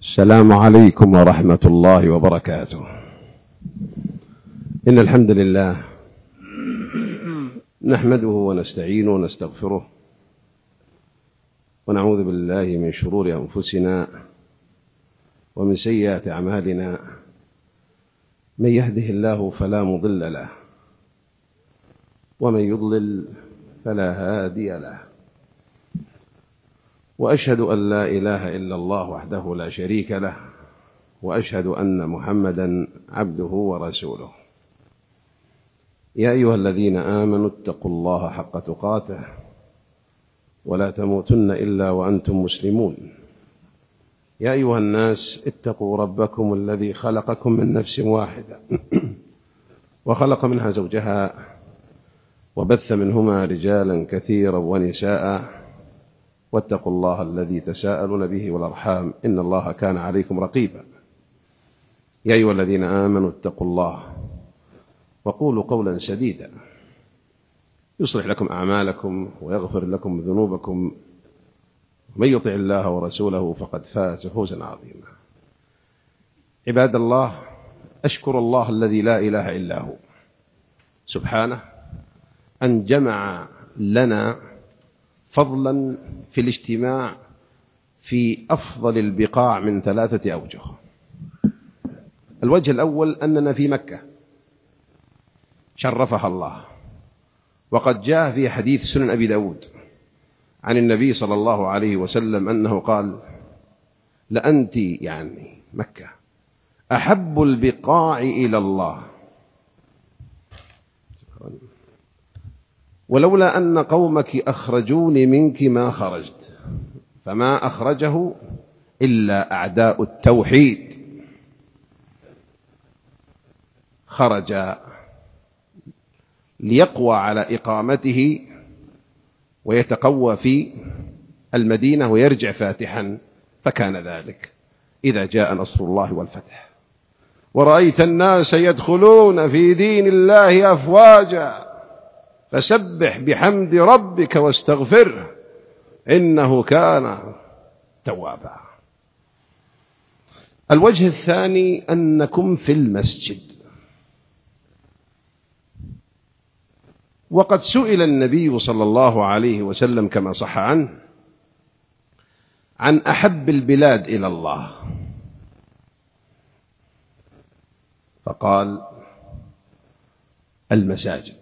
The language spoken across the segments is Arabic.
السلام عليكم ورحمة الله وبركاته. إن الحمد لله نحمده ونستعينه ونستغفره ونعوذ بالله من شرور أنفسنا ومن سيئات أعمالنا. من يهده الله فلا مضل له ومن يضلل فلا هادي له، وأشهد أن لا إله إلا الله وحده لا شريك له، وأشهد أن محمدا عبده ورسوله. يا أيها الذين آمنوا اتقوا الله حق تقاته ولا تموتن إلا وأنتم مسلمون. يا أيها الناس اتقوا ربكم الذي خلقكم من نفس واحدة وخلق منها زوجها وبث منهما رجالا كثيرا ونساء، واتقوا الله الذي تساءلون به والأرحام إن الله كان عليكم رقيبا. يا أيها الذين آمنوا اتقوا الله وقولوا قولا سديدا يصلح لكم أعمالكم ويغفر لكم ذنوبكم، ومن يطع الله ورسوله فقد فاز فوزا عظيما. عباد الله، أشكر الله الذي لا إله إلا هو سبحانه أن جمع لنا فضلا في الاجتماع في أفضل البقاع من 3 أوجه. الوجه الأول أننا في مكة شرفها الله، وقد جاء في حديث سنن أبي داود عن النبي صلى الله عليه وسلم أنه قال: لأنت يعني مكة أحب البقاع إلى الله، ولولا أن قومك أخرجوني منك ما خرجت، فما أخرجه إلا أعداء التوحيد. خرج ليقوى على إقامته ويتقوى في المدينة ويرجع فاتحا، فكان ذلك إذا جاء نصر الله والفتح ورأيت الناس يدخلون في دين الله أفواجا فسبح بحمد ربك واستغفره إنه كان توابا. الوجه الثاني أنكم في المسجد، وقد سئل النبي صلى الله عليه وسلم كما صح عنه عن أحب البلاد إلى الله، فقال: المساجد.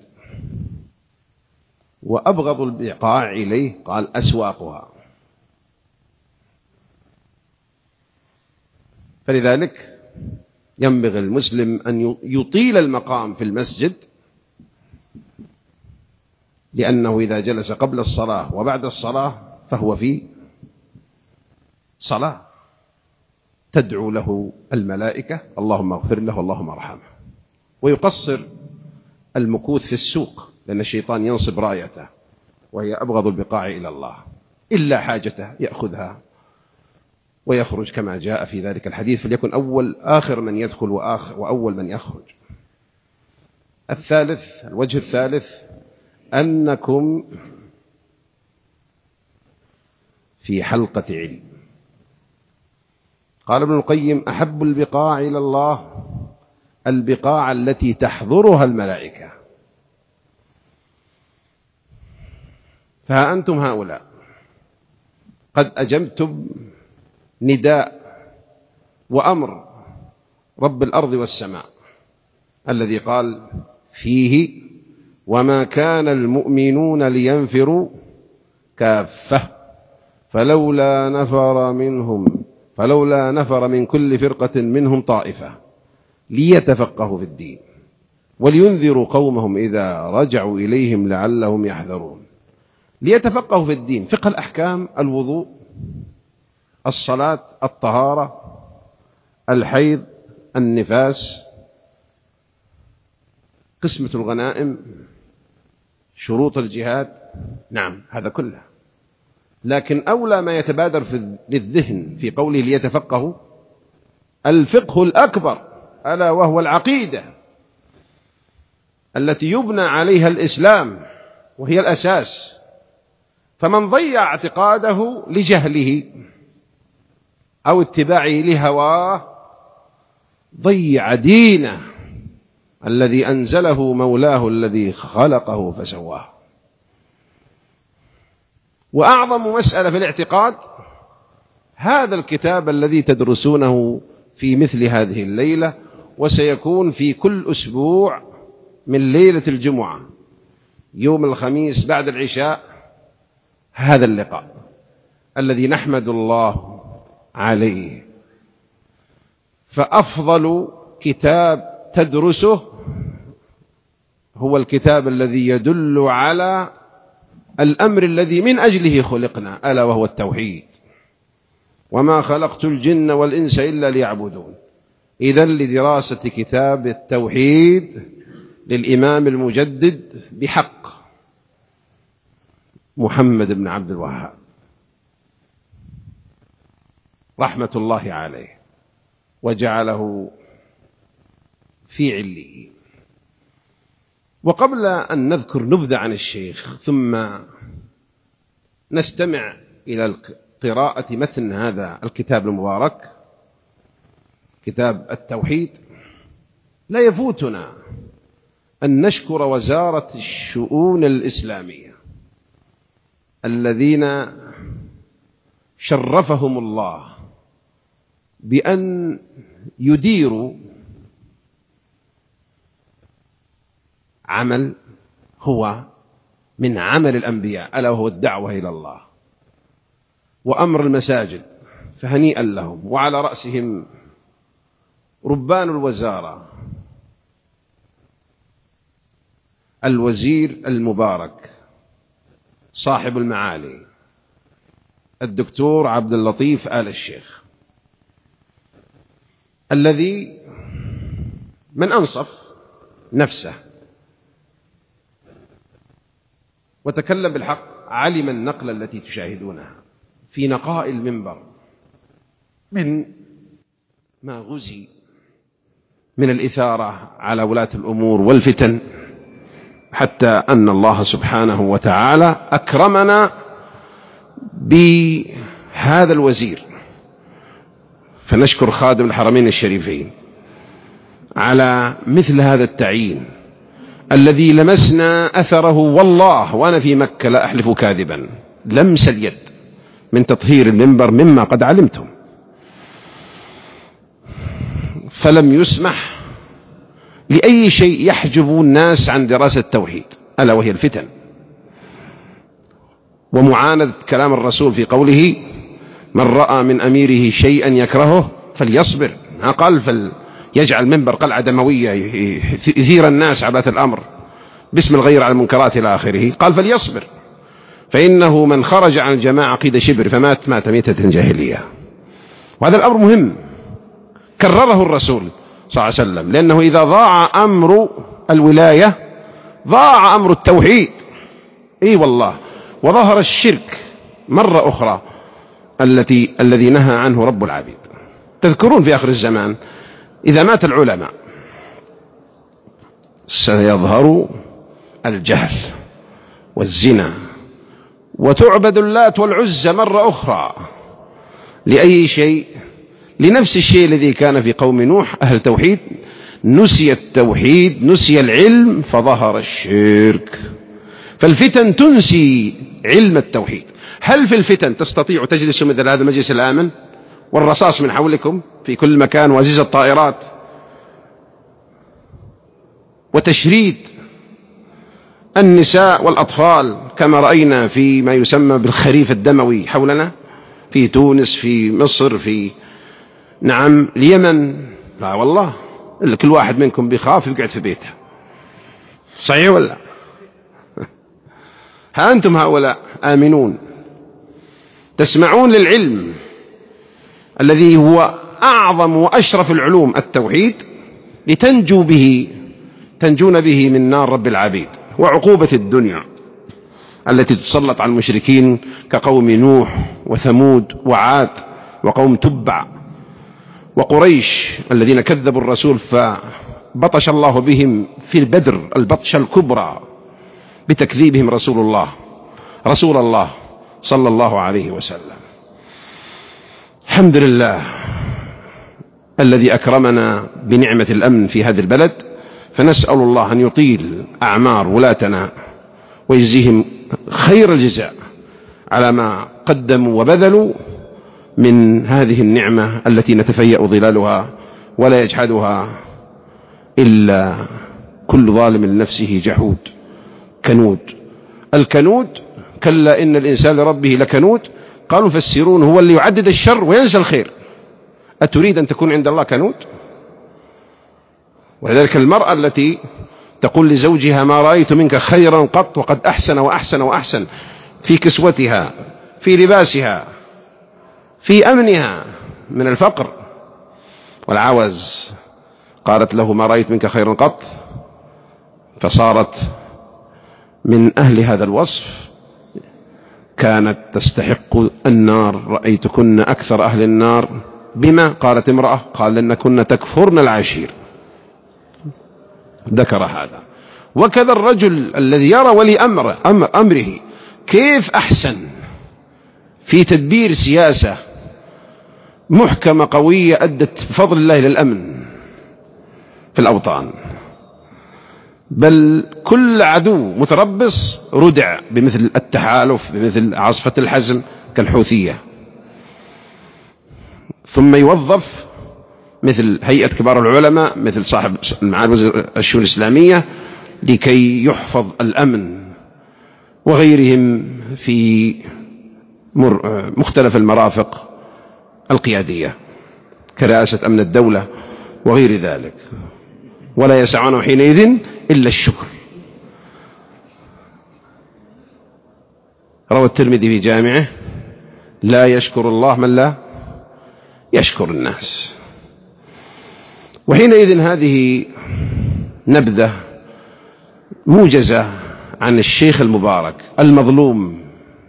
وأبغض البقاع إليه قال: أسواقها. فلذلك ينبغي المسلم أن يطيل المقام في المسجد، لأنه إذا جلس قبل الصلاة وبعد الصلاة فهو في صلاة تدعو له الملائكة اللهم اغفر له اللهم ارحمه. ويقصر المكوث في السوق، لأن الشيطان ينصب رايته وهي أبغض البقاع إلى الله، إلا حاجته يأخذها ويخرج كما جاء في ذلك الحديث: فليكن آخر من يدخل وأول من يخرج. الوجه الثالث أنكم في حلقة علم. قال ابن القيم: أحب البقاع إلى الله البقاع التي تحضرها الملائكة. فها أنتم هؤلاء قد أجبتم نداء وأمر رب الأرض والسماء الذي قال فيه: وما كان المؤمنون لينفروا كافة فلولا نفر من كل فرقة منهم طائفة ليتفقهوا في الدين ولينذروا قومهم إذا رجعوا إليهم لعلهم يحذرون. ليتفقهوا في الدين، فقه الأحكام، الوضوء، الصلاة، الطهارة، الحيض، النفاس، قسمة الغنائم، شروط الجهاد، نعم هذا كله. لكن أولى ما يتبادر للذهن في قوله ليتفقهوا الفقه الأكبر، ألا وهو العقيدة التي يبنى عليها الإسلام وهي الأساس. فمن ضيع اعتقاده لجهله أو اتباعه لهواه ضيع دينه الذي أنزله مولاه الذي خلقه فسواه. وأعظم مسألة في الاعتقاد هذا الكتاب الذي تدرسونه في مثل هذه الليلة، وسيكون في كل أسبوع من ليلة الجمعة يوم الخميس بعد العشاء هذا اللقاء الذي نحمد الله عليه. فأفضل كتاب تدرسه هو الكتاب الذي يدل على الأمر الذي من أجله خلقنا، ألا وهو التوحيد. وما خلقت الجن والإنس إلا ليعبدون. إذن لدراسة كتاب التوحيد للإمام المجدد بحق محمد بن عبد الوهاب رحمة الله عليه وجعله في عليين. وقبل أن نذكر نبذة عن الشيخ ثم نستمع إلى قراءة متن هذا الكتاب المبارك كتاب التوحيد، لا يفوتنا أن نشكر وزارة الشؤون الإسلامية الذين شرفهم الله بأن يديروا عمل هو من عمل الأنبياء، ألا وهو الدعوة إلى الله وأمر المساجد، فهنيئا لهم. وعلى رأسهم ربان الوزارة الوزير المبارك صاحب المعالي الدكتور عبد اللطيف آل الشيخ، الذي من أنصف نفسه وتكلم بالحق علم النقلة التي تشاهدونها في نقاء المنبر من ما غزي من الإثارة على ولاة الأمور والفتن، حتى أن الله سبحانه وتعالى أكرمنا بهذا الوزير. فنشكر خادم الحرمين الشريفين على مثل هذا التعيين الذي لمسنا أثره، والله وأنا في مكة لا أحلف كاذبا، لمس اليد من تطهير المنبر مما قد علمتم. فلم يسمح لأي شيء يحجب الناس عن دراسة التوحيد، ألا وهي الفتن ومعاندة كلام الرسول في قوله من رأى من أميره شيئا يكرهه فليصبر. ما قال فليجعل منبر قلعة دموية يثير الناس عبث الأمر باسم الغير على المنكرات إلى آخره، قال فليصبر، فإنه من خرج عن الجماعة قيد شبر فمات ميتة جاهلية. وهذا الأمر مهم كرره الرسول صلى الله عليه وسلم، لأنه إذا ضاع أمر الولاية ضاع أمر التوحيد. إي والله. وظهر الشرك مرة أخرى الذي نهى عنه رب العبيد. تذكرون في آخر الزمان إذا مات العلماء سيظهر الجهل والزنا، وتعبد اللات والعزى مرة أخرى. لأي شيء؟ لنفس الشيء الذي كان في قوم نوح أهل توحيد، نسي التوحيد، نسي العلم، فظهر الشرك. فالفتن تنسي علم التوحيد. هل في الفتن تستطيع تجلس مثل هذا المجلس الآمن والرصاص من حولكم في كل مكان وزيز الطائرات وتشريد النساء والأطفال كما رأينا في ما يسمى بالخريف الدموي حولنا في تونس، في مصر، في اليمن؟ لا والله، كل واحد منكم بيخاف يقعد في بيته. صحيح ولا؟ ها أنتم هؤلاء آمنون تسمعون للعلم الذي هو أعظم وأشرف العلوم التوحيد تنجون به من نار رب العبيد وعقوبة الدنيا التي تسلط على المشركين كقوم نوح وثمود وعاد وقوم تبع وقريش الذين كذبوا الرسول فبطش الله بهم في البدر البطشة الكبرى بتكذيبهم رسول الله صلى الله عليه وسلم. الحمد لله الذي أكرمنا بنعمة الأمن في هذا البلد، فنسأل الله أن يطيل أعمار ولاتنا ويجزيهم خير الجزاء على ما قدموا وبذلوا من هذه النعمة التي نتفيأ ظلالها ولا يجحدها إلا كل ظالم لنفسه جحود كنود. الكنود كلا إن الإنسان لربه لكنود، قالوا فسرون هو اللي يعدد الشر وينسى الخير. أتريد أن تكون عند الله كنود؟ ولذلك المرأة التي تقول لزوجها ما رأيت منك خيرا قط، وقد أحسن وأحسن وأحسن في كسوتها، في لباسها، في أمنها من الفقر والعوز، قالت له ما رأيت منك خيرا قط، فصارت من أهل هذا الوصف، كانت تستحق النار. رأيتكن أكثر أهل النار بما؟ قالت امرأة، قال لأنكن تكفرن العشير، ذكر هذا. وكذا الرجل الذي يرى ولي أمره كيف أحسن في تدبير سياسة محكمة قوية أدت بفضل الله للأمن في الأوطان، بل كل عدو متربص ردع بمثل التحالف، بمثل عاصفة الحزم كالحوثية، ثم يوظف مثل هيئة كبار العلماء، مثل صاحب معالي وزير الشؤون الإسلامية، لكي يحفظ الأمن، وغيرهم في مختلف المرافق القيادية كرئاسة أمن الدولة وغير ذلك، ولا يسعونه حينئذ إلا الشكر. روى الترمذي في جامعه: لا يشكر الله من لا يشكر الناس. وحينئذ هذه نبذة موجزة عن الشيخ المبارك المظلوم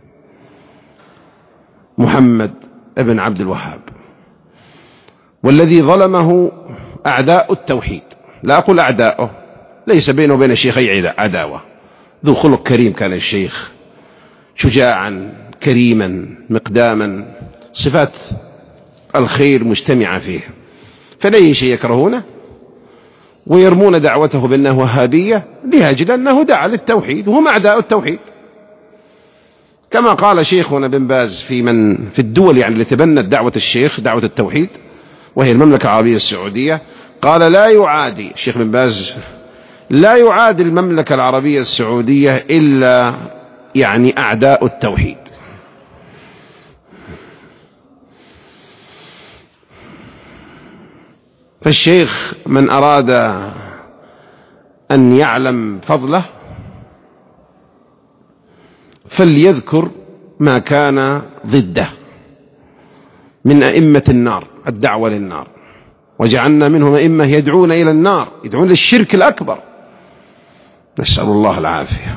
محمد ابن عبد الوهاب، والذي ظلمه أعداء التوحيد. لا أقول أعداؤه، ليس بينه وبين الشيخي عداوة، ذو خلق كريم كان الشيخ، شجاعا كريما مقداما، صفات الخير مجتمعة فيه، فلا شيء يكرهونه ويرمون دعوته بأنه وهابية لأجل أنه دعا للتوحيد، وهم أعداء التوحيد. كما قال شيخنا بن باز في الدول يعني اللي تبنت دعوة الشيخ دعوة التوحيد، وهي المملكة العربية السعودية، قال لا يعادي الشيخ بن باز، لا يعادي المملكة العربية السعودية إلا يعني أعداء التوحيد. فالشيخ من أراد أن يعلم فضله فليذكر ما كان ضده من أئمة النار، الدعوة للنار، وجعلنا منهم أئمة يدعون إلى النار، يدعون للشرك الأكبر، نسأل الله العافية.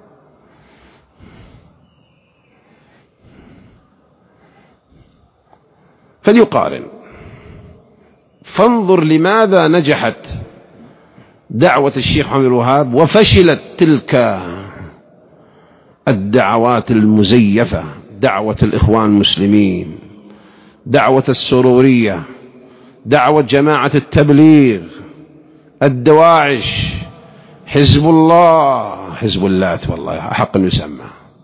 فليقارن، فانظر لماذا نجحت دعوة الشيخ محمد الوهاب وفشلت تلك الدعوات المزيفة، دعوة الإخوان المسلمين، دعوة السرورية، دعوة جماعة التبليغ، الدواعش، حزب الله، حزب اللات والله أحق أن يسمى،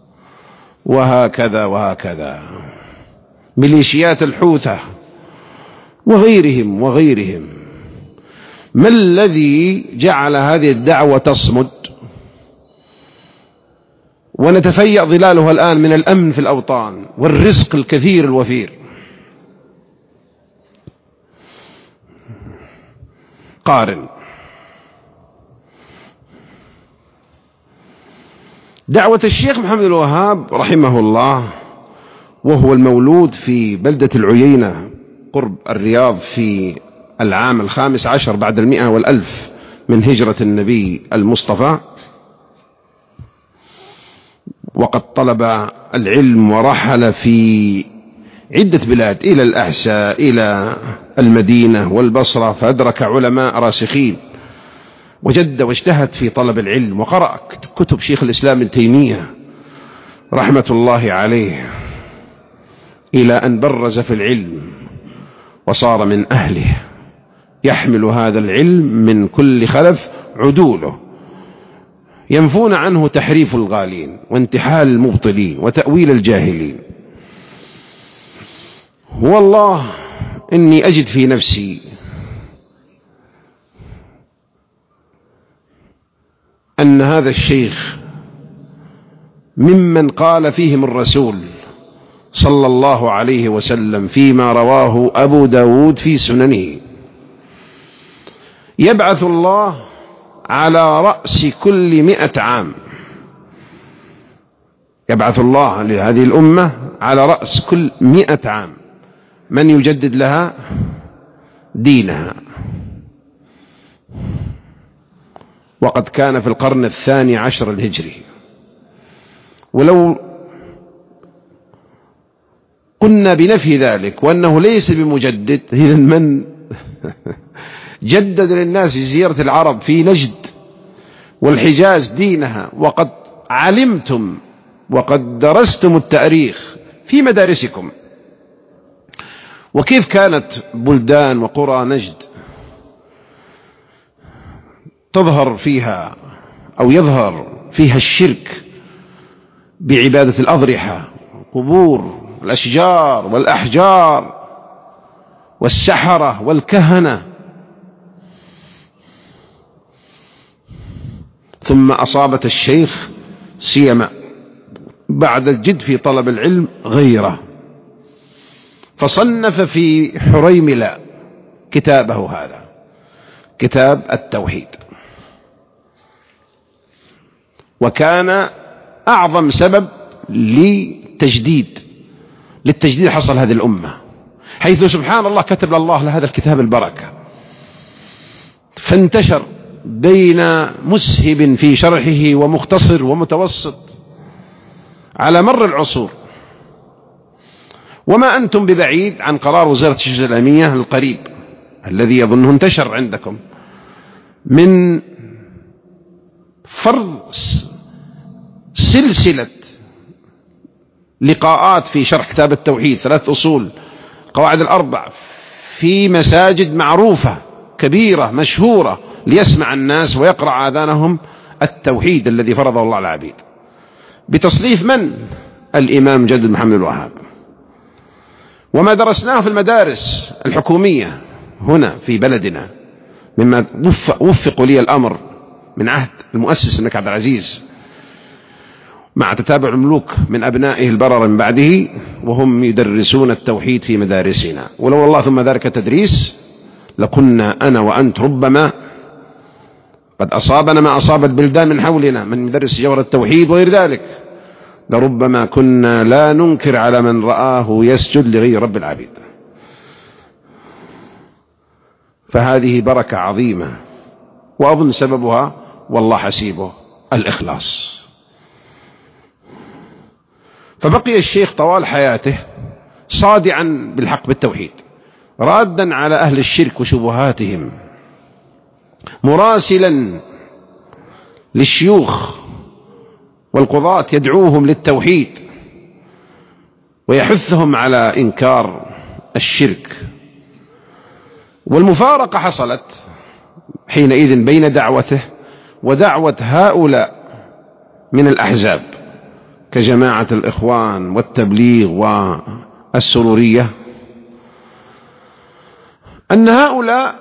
وهكذا وهكذا، ميليشيات الحوثة وغيرهم. ما الذي جعل هذه الدعوة تصمد ونتفيأ ظلالها الآن من الأمن في الأوطان والرزق الكثير الوفير؟ قارن دعوة الشيخ محمد الوهاب رحمه الله، وهو المولود في بلدة العيينة قرب الرياض في العام 15 بعد 100 من هجرة النبي المصطفى، وقد طلب العلم ورحل في عدة بلاد إلى الأحساء، إلى المدينة والبصرة، فأدرك علماء راسخين، وجد واجتهد في طلب العلم، وقرأ كتب شيخ الإسلام ابن تيمية رحمة الله عليه، إلى أن برز في العلم وصار من أهله، يحمل هذا العلم من كل خلف عدوله، ينفون عنه تحريف الغالين وانتحال المبطلين وتأويل الجاهلين. والله إني أجد في نفسي أن هذا الشيخ ممن قال فيهم الرسول صلى الله عليه وسلم فيما رواه أبو داود في سننه: يبعث الله على رأس كل 100 عام، يبعث الله لهذه الأمة على رأس كل 100 عام من يجدد لها دينها. وقد كان في القرن 12 الهجري. ولو قلنا بنفي ذلك وأنه ليس بمجدد، إذن من جدد للناس في زيارة العرب في نجد والحجاز دينها؟ وقد علمتم وقد درستم التاريخ في مدارسكم، وكيف كانت بلدان وقرى نجد تظهر فيها أو يظهر فيها الشرك بعبادة الأضرحة، قبور الأشجار والأحجار والسحرة والكهنة. ثم أصابت الشيخ سيما بعد الجد في طلب العلم غيره، فصنف في حريملة كتابه هذا، كتاب التوحيد، وكان أعظم سبب للتجديد حصل هذه الأمة، حيث سبحان الله كتب الله لهذا الكتاب البركة، فانتشر بين مسهب في شرحه ومختصر ومتوسط على مر العصور. وما أنتم ببعيد عن قرار وزارة الشؤون الإسلامية القريب الذي يظنه انتشر عندكم من فرض سلسلة لقاءات في شرح كتاب التوحيد 3 أصول قواعد الأربع في مساجد معروفة كبيرة مشهورة، ليسمع الناس ويقرأ آذانهم التوحيد الذي فرضه الله على العبيد، بتصنيف من؟ الإمام جد محمد الوهاب. وما درسناه في المدارس الحكومية هنا في بلدنا مما وفق لي الأمر من عهد المؤسس الملك عبد العزيز، مع تتابع الملوك من أبنائه البرر من بعده، وهم يدرسون التوحيد في مدارسنا. ولو والله ثم ذلك تدريس لكنا أنا وأنت ربما قد أصابنا ما أصاب البلدان من حولنا من مدرس جوهر التوحيد وغير ذلك، لربما كنا لا ننكر على من رآه يسجد لغير رب العبيد. فهذه بركة عظيمة، وأظن سببها والله حسيبه الإخلاص. فبقي الشيخ طوال حياته صادعا بالحق بالتوحيد، رادا على أهل الشرك وشبهاتهم، مراسلا للشيوخ والقضاة يدعوهم للتوحيد ويحثهم على إنكار الشرك. والمفارقة حصلت حينئذ بين دعوته ودعوة هؤلاء من الأحزاب كجماعة الإخوان والتبليغ والسرورية، أن هؤلاء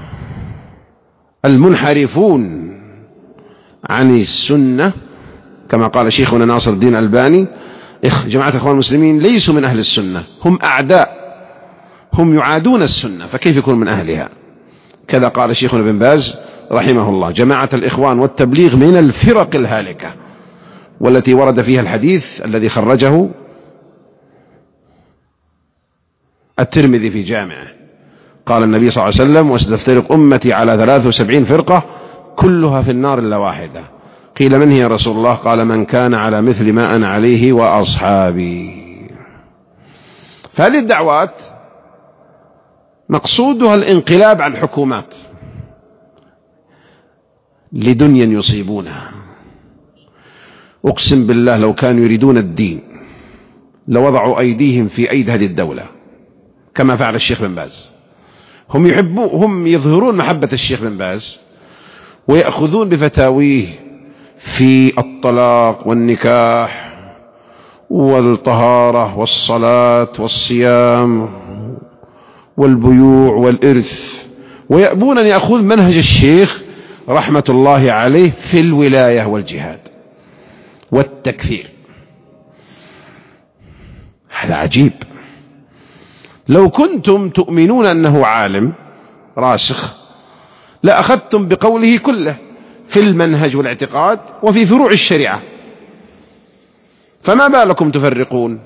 المنحرفون عن السنة كما قال شيخنا ناصر الدين الألباني: جماعة الإخوان المسلمين ليسوا من أهل السنة، هم أعداء، هم يعادون السنة، فكيف يكون من أهلها؟ كذا قال شيخنا بن باز رحمه الله: جماعة الإخوان والتبليغ من الفرق الهالكة، والتي ورد فيها الحديث الذي خرجه الترمذي في جامعه، قال النبي صلى الله عليه وسلم: وستفترق أمتي على 73 فرقة كلها في النار إلا واحدة. قيل: من هي يا رسول الله؟ قال: من كان على مثل ما أنا عليه وأصحابي. فهذه الدعوات مقصودها الانقلاب على الحكومات لدنيا يصيبونها. أقسم بالله لو كانوا يريدون الدين لوضعوا أيديهم في أيدي هذه الدولة كما فعل الشيخ بن باز. هم يظهرون محبة الشيخ بن باز ويأخذون بفتاويه في الطلاق والنكاح والطهارة والصلاة والصيام والبيوع والإرث، ويأبون أن يأخذ منهج الشيخ رحمة الله عليه في الولاية والجهاد والتكفير. هذا عجيب. لو كنتم تؤمنون أنه عالم راسخ لأخذتم بقوله كله في المنهج والاعتقاد وفي فروع الشريعة، فما بالكم تفرقون؟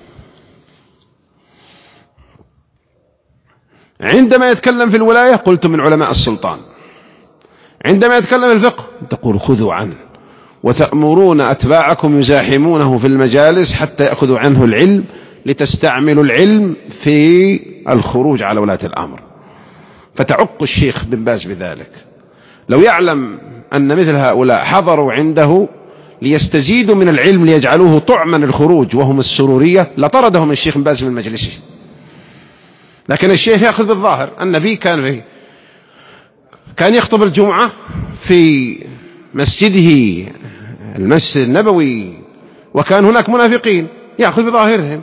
عندما يتكلم في الولاية قلتم من علماء السلطان، عندما يتكلم في الفقه تقول خذوا عنه، وتأمرون أتباعكم يزاحمونه في المجالس حتى يأخذوا عنه العلم لتستعملوا العلم في الخروج على ولاة الأمر. فتعق الشيخ بن باز بذلك. لو يعلم أن مثل هؤلاء حضروا عنده ليستزيدوا من العلم ليجعلوه طعما الخروج وهم السرورية لطردهم الشيخ بن باز من مجلسه. لكن الشيخ يأخذ بالظاهر. النبي كان يخطب الجمعة في مسجده المسجد النبوي وكان هناك منافقين، يأخذ بظاهرهم،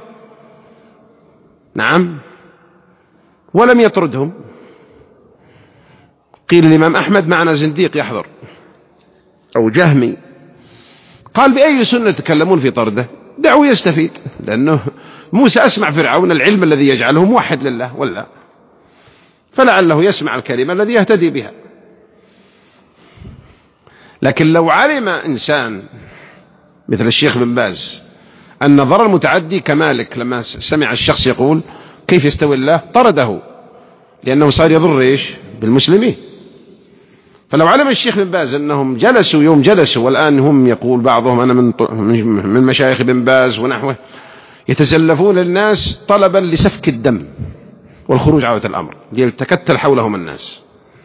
نعم، ولم يطردهم. قيل الإمام أحمد معنا زنديق يحضر أو جهمي، قال بأي سنة تكلمون في طرده؟ دعوه يستفيد، لأنه موسى أسمع فرعون العلم الذي يجعله موحد لله ولا، فلعله يسمع الكلمة الذي يهتدي بها. لكن لو علم إنسان مثل الشيخ بن باز أن ضرر المتعدي كمالك لما سمع الشخص يقول كيف يستوي الله طرده، لأنه صار يضر إيش بالمسلمين. فلو علم الشيخ بن باز أنهم جلسوا يوم جلسوا والآن هم يقول بعضهم أنا من مشايخ بن باز ونحوه يتزلفون الناس طلبا لسفك الدم والخروج على الأمر ليتكتل حولهم الناس.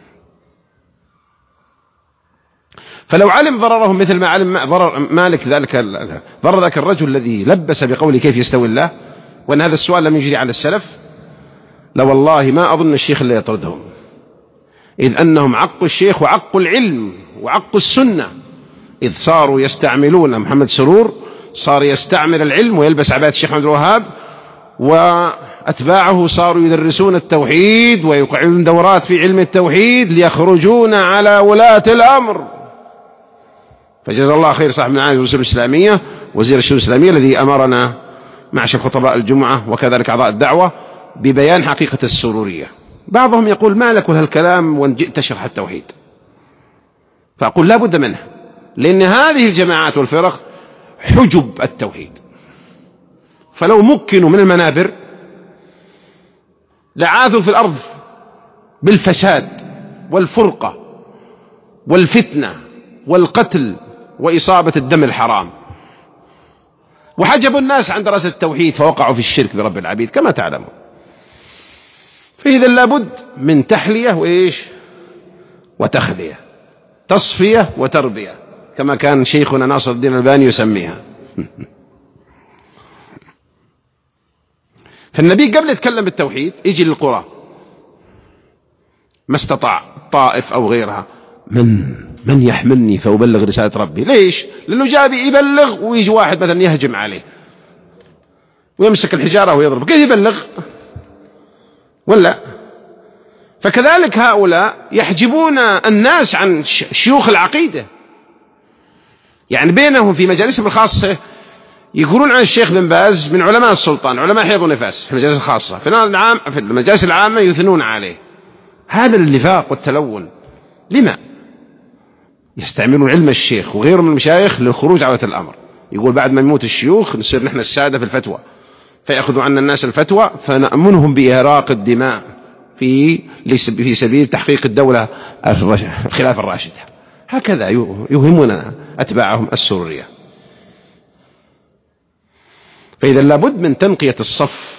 فلو علم ضررهم مثل ما علم ضرر مالك ضرر ذاك الرجل الذي لبس بقوله كيف يستوي الله، وأن هذا السؤال لم يجري على السلف، لو والله ما أظن الشيخ اللي يطردهم، إذ أنهم عقوا الشيخ وعقوا العلم وعقوا السنة، إذ صاروا يستعملون محمد سرور صار يستعمل العلم ويلبس عباية الشيخ محمد الوهاب، وأتباعه صاروا يدرسون التوحيد ويقعدون دورات في علم التوحيد ليخرجون على ولاة الأمر. فجزا الله خير صاحب معالي وزير الإسلامية وزير الشؤون الإسلامية الذي أمرنا معشر خطباء الجمعة وكذلك أعضاء الدعوة ببيان حقيقة السرورية. بعضهم يقول ما لك هالكلام وان جئت تشرح التوحيد، فأقول لا بد منه، لأن هذه الجماعات والفرق حجب التوحيد، فلو مكنوا من المنابر لعاثوا في الأرض بالفساد والفرقة والفتنة والقتل وإصابة الدم الحرام، وحجبوا الناس عن دراسة التوحيد فوقعوا في الشرك برب العبيد كما تعلمون. فإذا لابد من تحلية وإيش وتخلية، تصفية وتربية، كما كان شيخنا ناصر الدين الألباني يسميها. فالنبي قبل يتكلم بالتوحيد يجي للقرى ما استطاع، طائف أو غيرها، من يحملني فأبلغ رسالة ربي. ليش؟ لأنه جاء يبلغ ويجي واحد مثلا يهجم عليه ويمسك الحجارة ويضرب، كيف يبلغ؟ ولا؟ فكذلك هؤلاء يحجبون الناس عن شيوخ العقيدة، يعني بينهم في مجالسهم الخاصة يقولون عن الشيخ بن باز من علماء السلطان، علماء حيض ونفاس في المجالس الخاصة، في المجالس العامة يثنون عليه. هذا النفاق والتلون. لما؟ يستعملون علم الشيخ وغيره من المشايخ للخروج على الأمر. يقول بعد ما يموت الشيوخ نصير نحن السادة في الفتوى، فيأخذوا عنا الناس الفتوى فنأمنهم بإهراق الدماء في سبيل تحقيق الدولة الخلافة الراشدة. هكذا يوهمون أتباعهم السرورية. فإذا لابد من تنقية الصف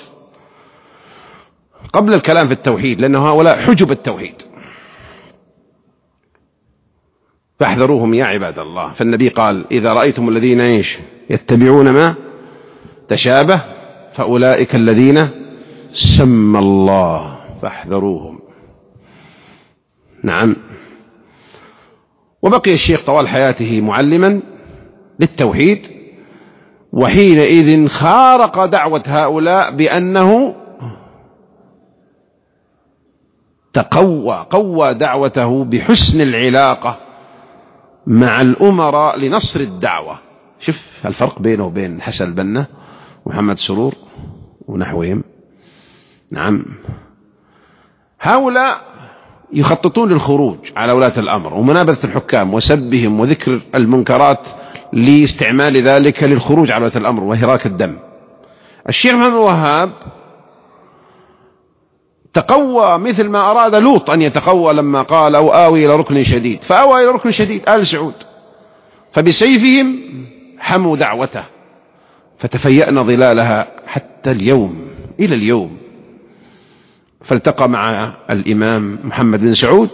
قبل الكلام في التوحيد، لأن هؤلاء حجب التوحيد، فاحذروهم يا عباد الله. فالنبي قال إذا رأيتم الذين يتبعون ما تشابه فأولئك الذين سمى الله فاحذروهم. نعم. وبقي الشيخ طوال حياته معلما للتوحيد، وحينئذ خارق دعوة هؤلاء بأنه قوى دعوته بحسن العلاقة مع الأمراء لنصر الدعوة. شوف الفرق بينه وبين حسن البنا ومحمد سرور ونحوهم. نعم. هؤلاء يخططون للخروج على ولاة الأمر ومنابذة الحكام وسبهم وذكر المنكرات لاستعمال ذلك للخروج على ولاة الأمر وإهراق الدم. الشيخ محمد الوهاب تقوى مثل ما أراد لوط أن يتقوى لما قال أو آوي إلى ركن شديد، فأوى إلى ركن شديد آل سعود، فبسيفهم حموا دعوته فتفيأنا ظلالها حتى اليوم إلى اليوم. فالتقى مع الإمام محمد بن سعود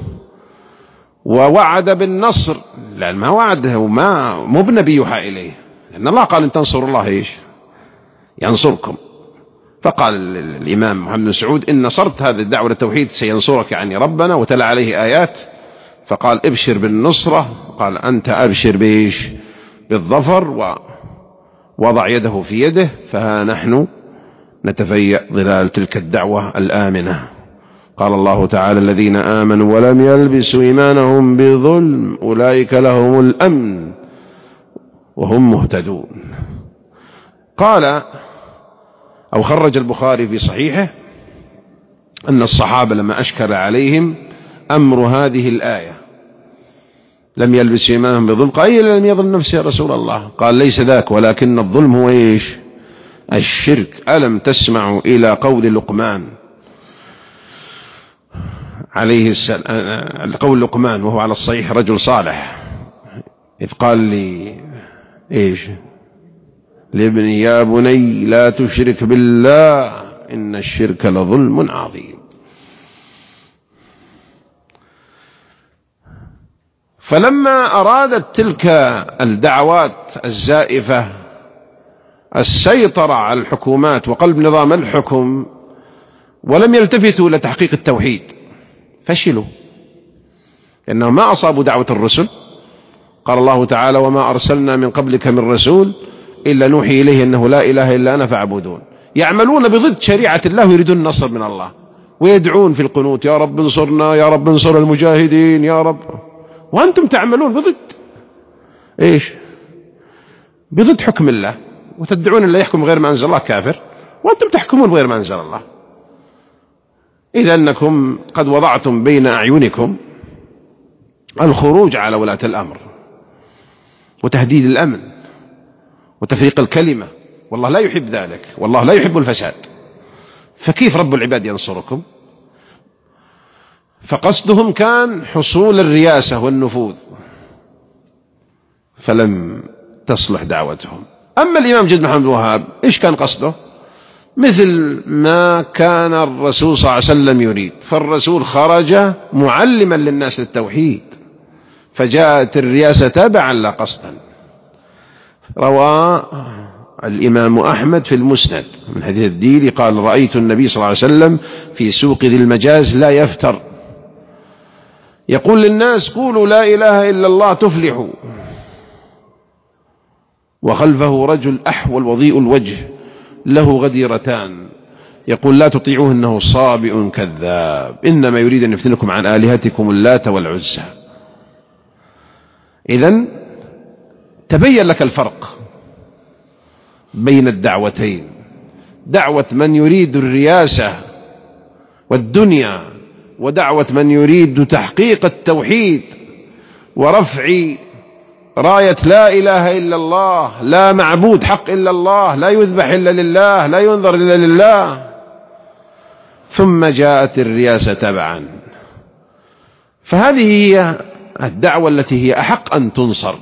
ووعد بالنصر، لأن ما وعده وما مو بنبي يوحى إليه، لأن الله قال إن تنصروا الله إيش ينصركم. فقال الإمام محمد بن سعود إن نصرت هذه الدعوة للتوحيد سينصرك يعني ربنا، وتلا عليه آيات، فقال ابشر بالنصرة، قال أنت أبشر بإيش بالظفر، ووضع يده في يده، فها نحن نتفيأ ظلال تلك الدعوة الآمنة. قال الله تعالى الذين آمنوا ولم يلبسوا إيمانهم بظلم أولئك لهم الأمن وهم مهتدون. قال أو خرج البخاري في صحيحه أن الصحابة لما أشكل عليهم أمر هذه الآية لم يلبس إيمانهم بظلم، قال لم يظلم نفسه يا رسول الله، قال ليس ذاك ولكن الظلم هو إيش الشرك. ألم تسمعوا إلى قول لقمان عليه السلام، قول لقمان وهو على الصحيح رجل صالح، إذ قال لي إيش لابني يا بني لا تشرك بالله إن الشرك لظلم عظيم. فلما أرادت تلك الدعوات الزائفة السيطرة على الحكومات وقلب نظام الحكم ولم يلتفتوا إلى تحقيق التوحيد فشلوا، لأنهم ما أصابوا دعوة الرسل. قال الله تعالى وما أرسلنا من قبلك من رسول إلا نوحي إليه أنه لا إله إلا أنا فاعبدون. يعملون بضد شريعة الله ويريدون النصر من الله، ويدعون في القنوت يا رب انصرنا يا رب انصر المجاهدين يا رب، وأنتم تعملون بضد إيش بضد حكم الله، وتدعون اللي يحكم غير ما أنزل الله كافر، وأنتم تحكمون غير ما أنزل الله. إذا أنكم قد وضعتم بين أعينكم الخروج على ولاة الأمر وتهديد الأمن وتفريق الكلمة، والله لا يحب ذلك، والله لا يحب الفساد، فكيف رب العباد ينصركم؟ فقصدهم كان حصول الرياسة والنفوذ، فلم تصلح دعوتهم. أما الإمام جد محمد الوهاب إيش كان قصده؟ مثل ما كان الرسول صلى الله عليه وسلم يريد، فالرسول خرج معلما للناس التوحيد، فجاءت الرياسة تبعا لا قصدا. روى الإمام أحمد في المسند من حديث الديلي قال رأيت النبي صلى الله عليه وسلم في سوق ذي المجاز لا يفتر يقول للناس قولوا لا إله إلا الله تفلحوا، وخلفه رجل أحول وضيء الوجه له غديرتان يقول لا تطيعوه إنه صابئ كذاب إنما يريد أن يفتنكم عن آلهتكم اللات والعزى. إذن تبين لك الفرق بين الدعوتين، دعوة من يريد الرياسة والدنيا، ودعوة من يريد تحقيق التوحيد ورفع راية لا إله إلا الله، لا معبود حق إلا الله، لا يذبح إلا لله، لا ينظر إلا لله. ثم جاءت الرياسة تبعا. فهذه هي الدعوة التي هي أحق أن تنصر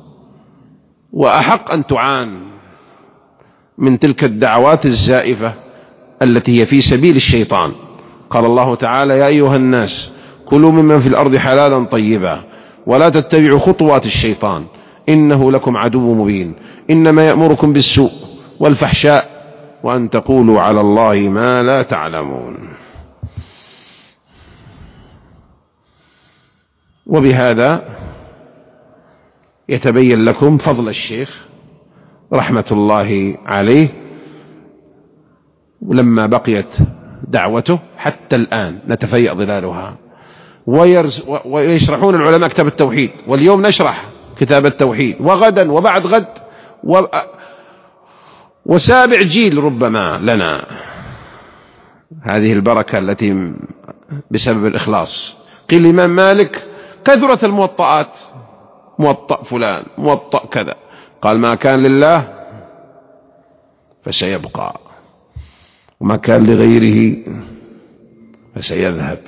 وأحق أن تعان من تلك الدعوات الزائفة التي هي في سبيل الشيطان. قال الله تعالى يا أيها الناس كلوا ممن في الأرض حلالا طيبا ولا تتبعوا خطوات الشيطان إنه لكم عدو مبين إنما يأمركم بالسوء والفحشاء وأن تقولوا على الله ما لا تعلمون. وبهذا يتبين لكم فضل الشيخ رحمة الله عليه، ولما بقيت دعوته حتى الآن نتفيأ ظلالها، ويشرحون العلماء كتاب التوحيد، واليوم نشرح كتاب التوحيد، وغدا وبعد غد وسابع جيل ربما لنا. هذه البركة التي بسبب الإخلاص. قيل الإمام مالك كثرت الموطئات، موطأ فلان موطأ كذا، قال ما كان لله فسيبقى، وما كان لغيره فسيذهب.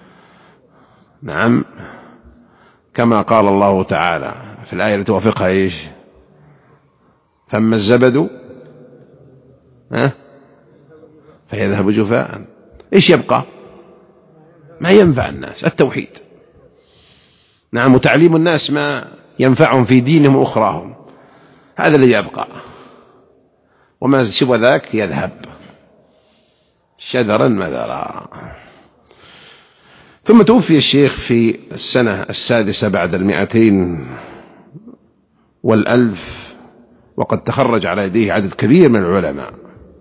نعم، كما قال الله تعالى في الآية التي توافقها إيش؟ فأما الزبد فيذهب جفاء. إيش يبقى؟ ما ينفع الناس، التوحيد. نعم، وتعليم الناس ما ينفعهم في دينهم وأخراهم، هذا اللي يبقى، وما سوى ذاك يذهب شذرا مذرا. ثم توفي الشيخ في السنة 6 بعد 200 وقد تخرج على يديه عدد كبير من العلماء.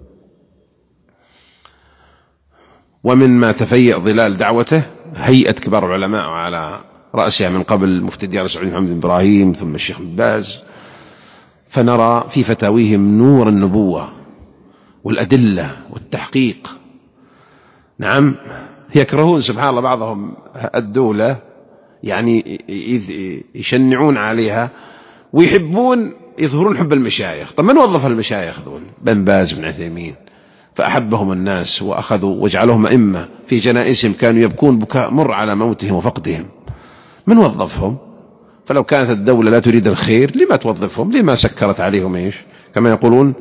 ومن ما تفيأ ظلال دعوته هيئة كبار العلماء، على رأسها من قبل مفتي الديار السعودي محمد بن إبراهيم، ثم الشيخ بن باز، فنرى في فتاويهم نور النبوة والأدلة والتحقيق. نعم، يكرهون سبحان الله بعضهم الدولة، يعني يشنعون عليها ويحبون يظهرون حب المشايخ. طب من وظف المشايخ ذول؟ بن باز بن عثيمين، فأحبهم الناس وأخذوا وجعلهم أئمة، في جنائزهم كانوا يبكون بكاء مر على موتهم وفقدهم. من وظفهم؟ فلو كانت الدولة لا تريد الخير لما توظفهم؟ لما سكرت عليهم إيش؟ كما يقولون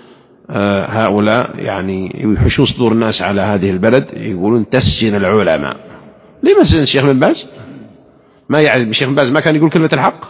هؤلاء يعني يحشون صدور الناس على هذه البلد، يقولون تسجن العلماء. لما سجن الشيخ بن باز؟ ما يعني الشيخ بن باز ما كان يقول كلمة الحق؟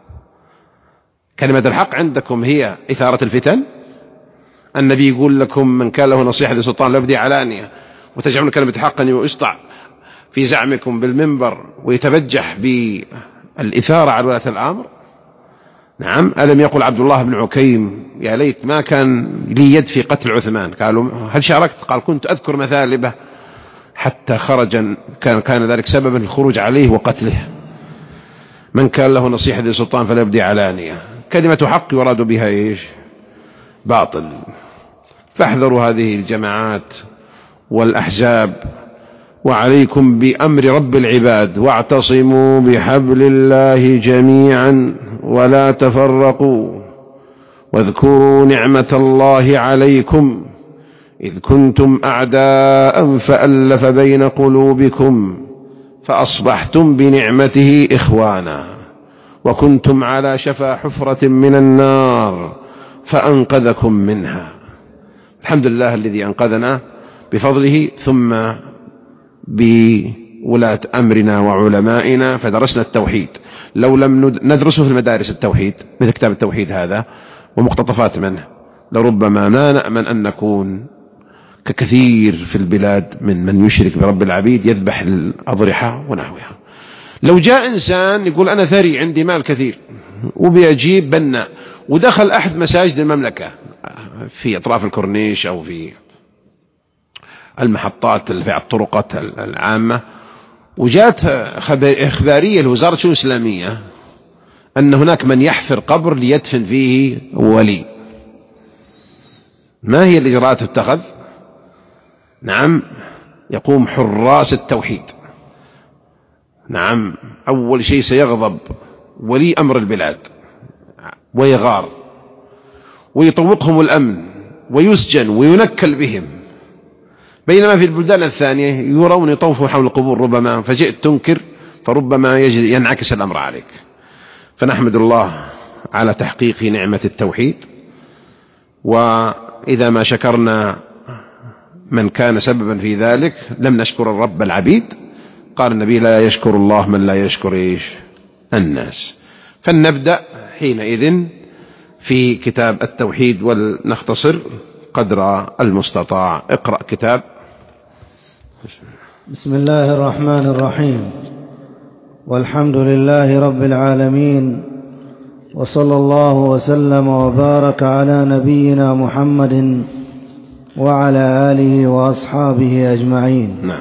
كلمة الحق عندكم هي إثارة الفتن. النبي يقول لكم من كان له نصيحة لسلطان لا يبدي علانية، وتجعلون كلمة الحق أن يسطع في زعمكم بالمنبر ويتبجح بالإثارة على ولاة الأمر. نعم، ألم يقل عبد الله بن عكيم يا ليت ما كان لي يد في قتل عثمان؟ قالوا هل شاركت؟ قال كنت أذكر مثالبه حتى خرج، كان ذلك سببا للخروج عليه وقتله. من كان له نصيحة للسلطان فلا يبدي علانية. كلمة حق يراد بها إيش؟ باطل. فاحذروا هذه الجماعات والأحزاب، وعليكم بأمر رب العباد، واعتصموا بحبل الله جميعا ولا تفرقوا، واذكروا نعمة الله عليكم إذ كنتم أعداء فألف بين قلوبكم فأصبحتم بنعمته إخوانا، وكنتم على شفا حفرة من النار فأنقذكم منها. الحمد لله الذي أنقذنا بفضله، ثم بولاة أمرنا وعلمائنا فدرسنا التوحيد. لو لم ندرسه في المدارس التوحيد مثل كتاب التوحيد هذا ومقتطفات منه، لربما ما نأمن أن نكون ككثير في البلاد من يشرك برب العبيد، يذبح الأضرحة ونحوها. لو جاء إنسان يقول أنا ثري عندي مال كثير وبيجيب بناء، ودخل أحد مساجد المملكة في أطراف الكورنيش أو في المحطات في الطرقات العامة، وجاءت إخبارية لوزارة الشؤون الإسلامية أن هناك من يحفر قبر ليدفن فيه ولي، ما هي الإجراءات تتخذ؟ نعم، يقوم حراس التوحيد. نعم، أول شيء سيغضب ولي أمر البلاد ويغار ويطوقهم الأمن ويسجن وينكل بهم، بينما في البلدان الثانية يرون يطوفوا حول القبور، ربما فجئت تنكر فربما ينعكس الأمر عليك. فنحمد الله على تحقيق نعمة التوحيد، وإذا ما شكرنا من كان سببا في ذلك لم نشكر الرب العبيد. قال النبي لا يشكر الله من لا يشكر إيش؟ الناس. فلنبدأ حينئذ في كتاب التوحيد ولنختصر قدر المستطاع. اقرأ كتاب. بسم الله الرحمن الرحيم، والحمد لله رب العالمين، وصلى الله وسلم وبارك على نبينا محمد وعلى آله وأصحابه أجمعين. نعم.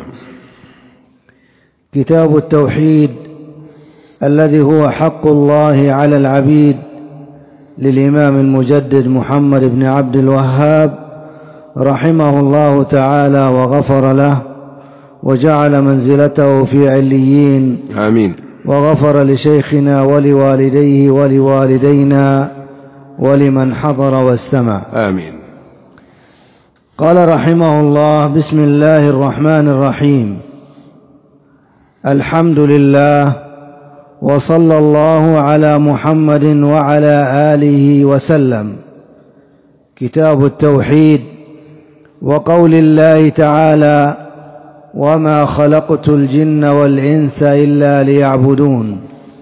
كتاب التوحيد الذي هو حق الله على العبيد للإمام المجدد محمد بن عبد الوهاب رحمه الله تعالى وغفر له وجعل منزلته في عليين. آمين. وغفر لشيخنا ولوالديه ولوالدينا ولمن حضر واستمع. آمين. قال رحمه الله: بسم الله الرحمن الرحيم، الحمد لله، وصلى الله على محمد وعلى آله وسلم. كتاب التوحيد. وقول الله تعالى: وما خلقت الجن والإنس إلا ليعبدون.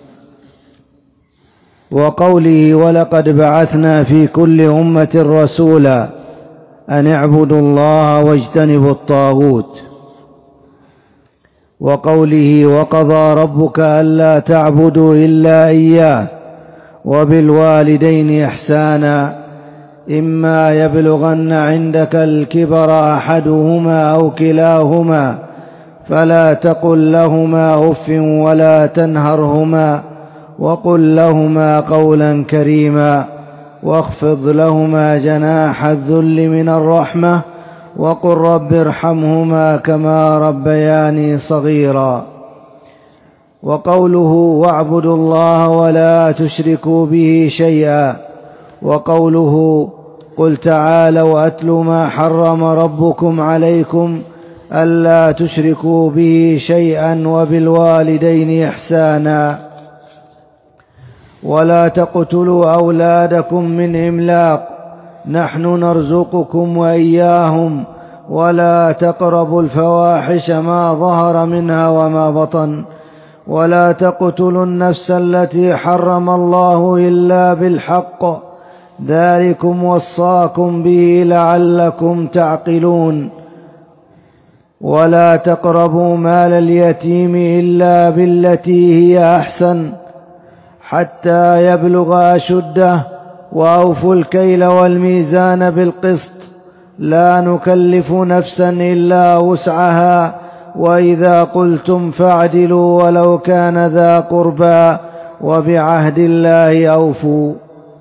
وقوله: ولقد بعثنا في كل أمة رسولا أن اعبدوا الله واجتنبوا الطاغوت. وقوله: وقضى ربك ألا تعبدوا إلا إياه وبالوالدين إحسانا إما يبلغن عندك الكبر أحدهما أو كلاهما فلا تقل لهما أف ولا تنهرهما وقل لهما قولا كريما واخفض لهما جناح الذل من الرحمة وقل رب ارحمهما كما ربياني صغيرا. وقوله: واعبدوا الله ولا تشركوا به شيئا. وقوله: قل تعالوا أتل ما حرم ربكم عليكم ألا تشركوا به شيئا وبالوالدين إحسانا. ولا تقتلوا أولادكم من إملاق نحن نرزقكم وإياهم ولا تقربوا الفواحش ما ظهر منها وما بطن ولا تقتلوا النفس التي حرم الله إلا بالحق ذلكم وصاكم به لعلكم تعقلون. ولا تقربوا مال اليتيم إلا بالتي هي أحسن حتى يبلغ أشده وأوفوا الكيل والميزان بالقسط لا نكلف نفسا إلا وسعها وإذا قلتم فاعدلوا ولو كان ذا قربى وبعهد الله أوفوا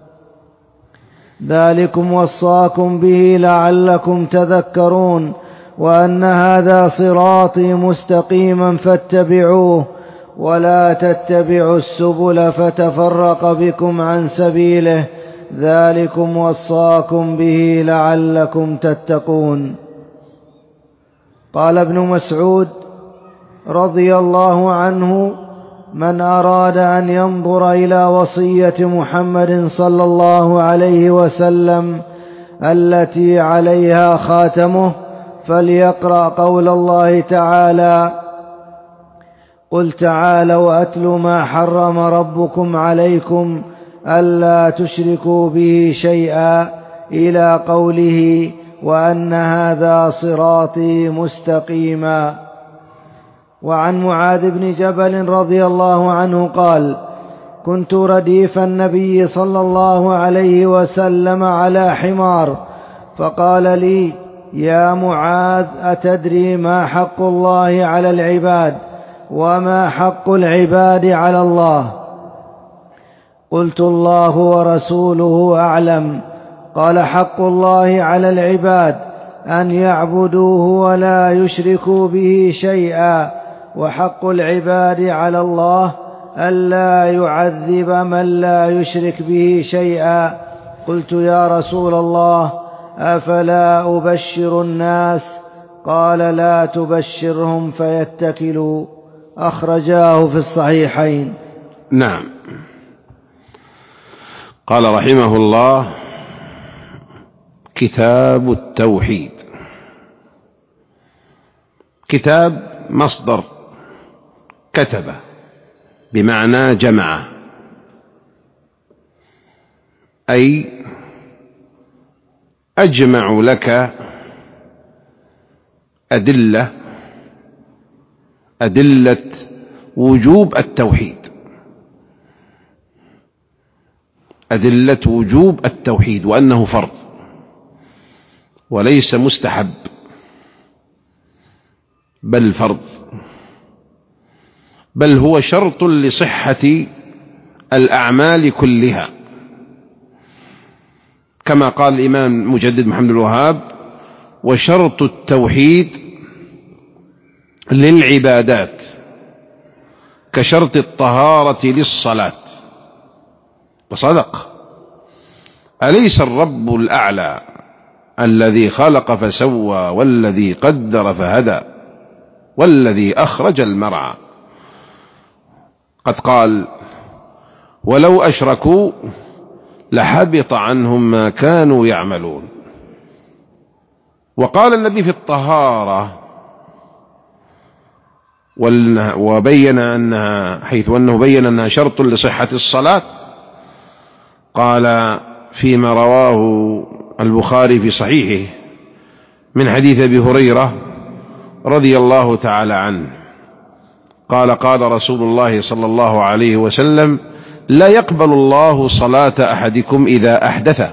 ذلكم وصاكم به لعلكم تذكرون وأن هذا صراطي مستقيما فاتبعوه ولا تتبعوا السبل فتفرق بكم عن سبيله ذلكم وصاكم به لعلكم تتقون. قال ابن مسعود رضي الله عنه: من أراد أن ينظر إلى وصية محمد صلى الله عليه وسلم التي عليها خاتمه فليقرأ قول الله تعالى: قل تعالوا أتل ما حرم ربكم عليكم ألا تشركوا به شيئا إلى قوله: وأن هذا صراطي مستقيما. وعن معاذ بن جبل رضي الله عنه قال: كنت رديف النبي صلى الله عليه وسلم على حمار فقال لي: يا معاذ أتدري ما حق الله على العباد وما حق العباد على الله؟ قلت: الله ورسوله أعلم. قال: حق الله على العباد أن يعبدوه ولا يشركوا به شيئا وحق العباد على الله ألا يعذب من لا يشرك به شيئا. قلت: يا رسول الله أفلا أبشر الناس؟ قال: لا تبشرهم فيتكلوا. أخرجاه في الصحيحين. نعم. قال رحمه الله: كتاب التوحيد. كتاب مصدر كتب بمعنى جمع، أي أجمع لك أدلة وجوب التوحيد، أدلة وجوب التوحيد، وأنه فرض وليس مستحب بل فرض، بل هو شرط لصحة الأعمال كلها، كما قال الإمام مجدد محمد الوهاب: وشرط التوحيد للعبادات كشرط الطهارة للصلاة. وصدق. أليس الرب الأعلى الذي خلق فسوى والذي قدر فهدى والذي أخرج المرعى؟ قد قال: ولو أشركوا لحبط عنهم ما كانوا يعملون. وقال النبي في الطهارة وبين أنها، حيث أنه بين أنها شرط لصحة الصلاة، قال فيما رواه البخاري في صحيحه من حديث أبي هريرة رضي الله تعالى عنه قال: قال رسول الله صلى الله عليه وسلم: لا يقبل الله صلاة أحدكم إذا أحدث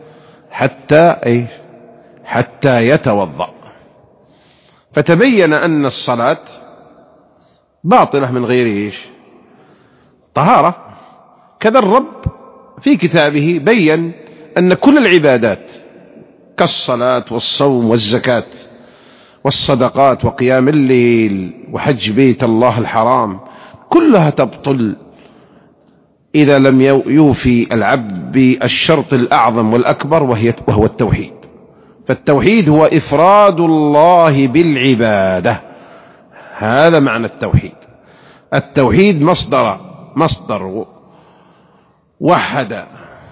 حتى يتوضأ. فتبين أن الصلاة باطلة من غير طهارة. كذا الرب في كتابه بين أن كل العبادات كالصلاة والصوم والزكاة والصدقات وقيام الليل وحج بيت الله الحرام كلها تبطل إذا لم يوفي العبد بالشرط الأعظم والأكبر وهو التوحيد. فالتوحيد هو إفراد الله بالعبادة، هذا معنى التوحيد. التوحيد مصدر وحد،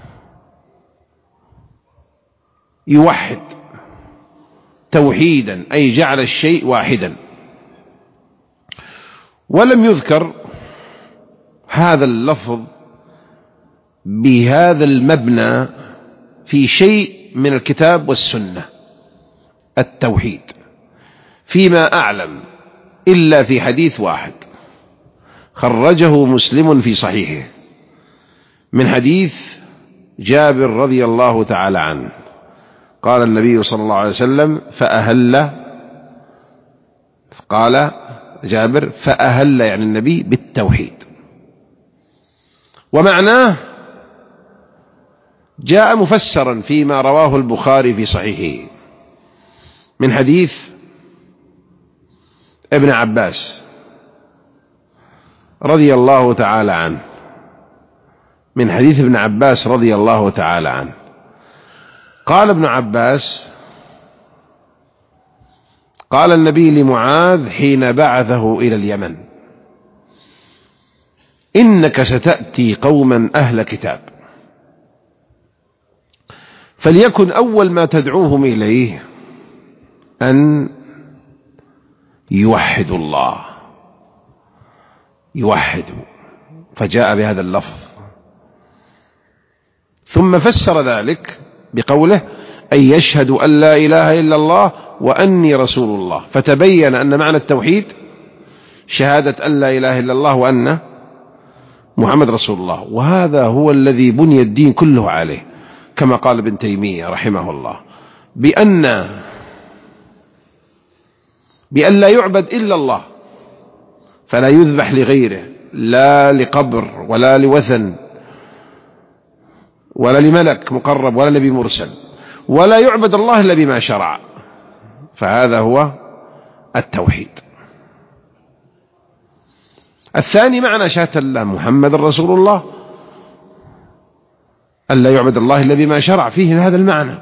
يوحد توحيدا، أي جعل الشيء واحدا. ولم يذكر هذا اللفظ بهذا المبنى في شيء من الكتاب والسنة، التوحيد، فيما أعلم، إلا في حديث واحد خرجه مسلم في صحيحه من حديث جابر رضي الله تعالى عنه قال النبي صلى الله عليه وسلم: قال جابر: فأهل يعني النبي بالتوحيد. ومعناه جاء مفسرا فيما رواه البخاري في صحيحه من حديث ابن عباس رضي الله تعالى عنه، من حديث ابن عباس رضي الله تعالى عنه قال ابن عباس: قال النبي لمعاذ حين بعثه إلى اليمن: إنك ستأتي قوما أهل كتاب، فليكن أول ما تدعوهم إليه أن يوحدوا الله، يوحدوا، فجاء بهذا اللفظ، ثم فسر ذلك بقوله: أن يشهدوا أن لا إله إلا الله وأني رسول الله. فتبين أن معنى التوحيد شهادة أن لا إله إلا الله وأن محمد رسول الله، وهذا هو الذي بني الدين كله عليه، كما قال ابن تيمية رحمه الله، بأن لا يعبد إلا الله، فلا يذبح لغيره، لا لقبر ولا لوثن ولا لملك مقرب ولا نبي مرسل، ولا يعبد الله إلا بما شرع. فهذا هو التوحيد. الثاني معنى شهادة الله محمد رسول الله، أن لا يعبد الله إلا بما شرع، فيه هذا المعنى.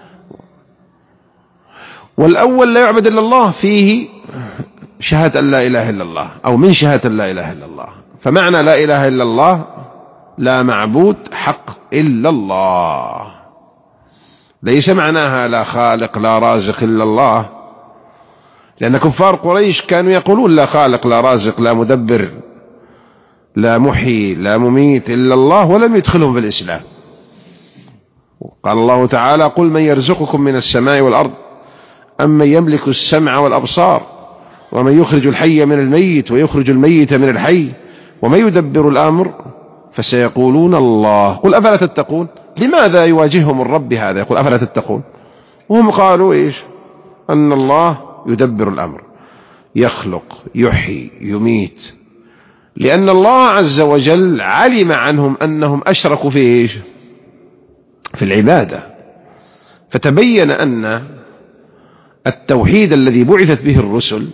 والأول لا يعبد إلا الله فيه شهادة أن لا إله إلا الله، أو من شهادة لا إله إلا الله. فمعنى لا إله إلا الله لا معبود حق إلا الله، ليس معناها لا خالق لا رازق إلا الله، لأن كفار قريش كانوا يقولون لا خالق لا رازق لا مدبر لا محيي لا مميت إلا الله، ولم يدخلهم في الإسلام. قال الله تعالى: قل من يرزقكم من السماء والأرض أمن يملك السمع والأبصار ومن يخرج الحي من الميت ويخرج الميت من الحي ومن يدبر الأمر فسيقولون الله قل أفلا تتقون. لماذا يواجههم الرب بهذا؟ يقول أفلا تتقون، وهم قالوا إيش؟ أن الله يدبر الأمر، يخلق، يحيي، يميت، لأن الله عز وجل علم عنهم أنهم أشركوا في إيش؟ في العبادة. فتبين أن التوحيد الذي بعثت به الرسل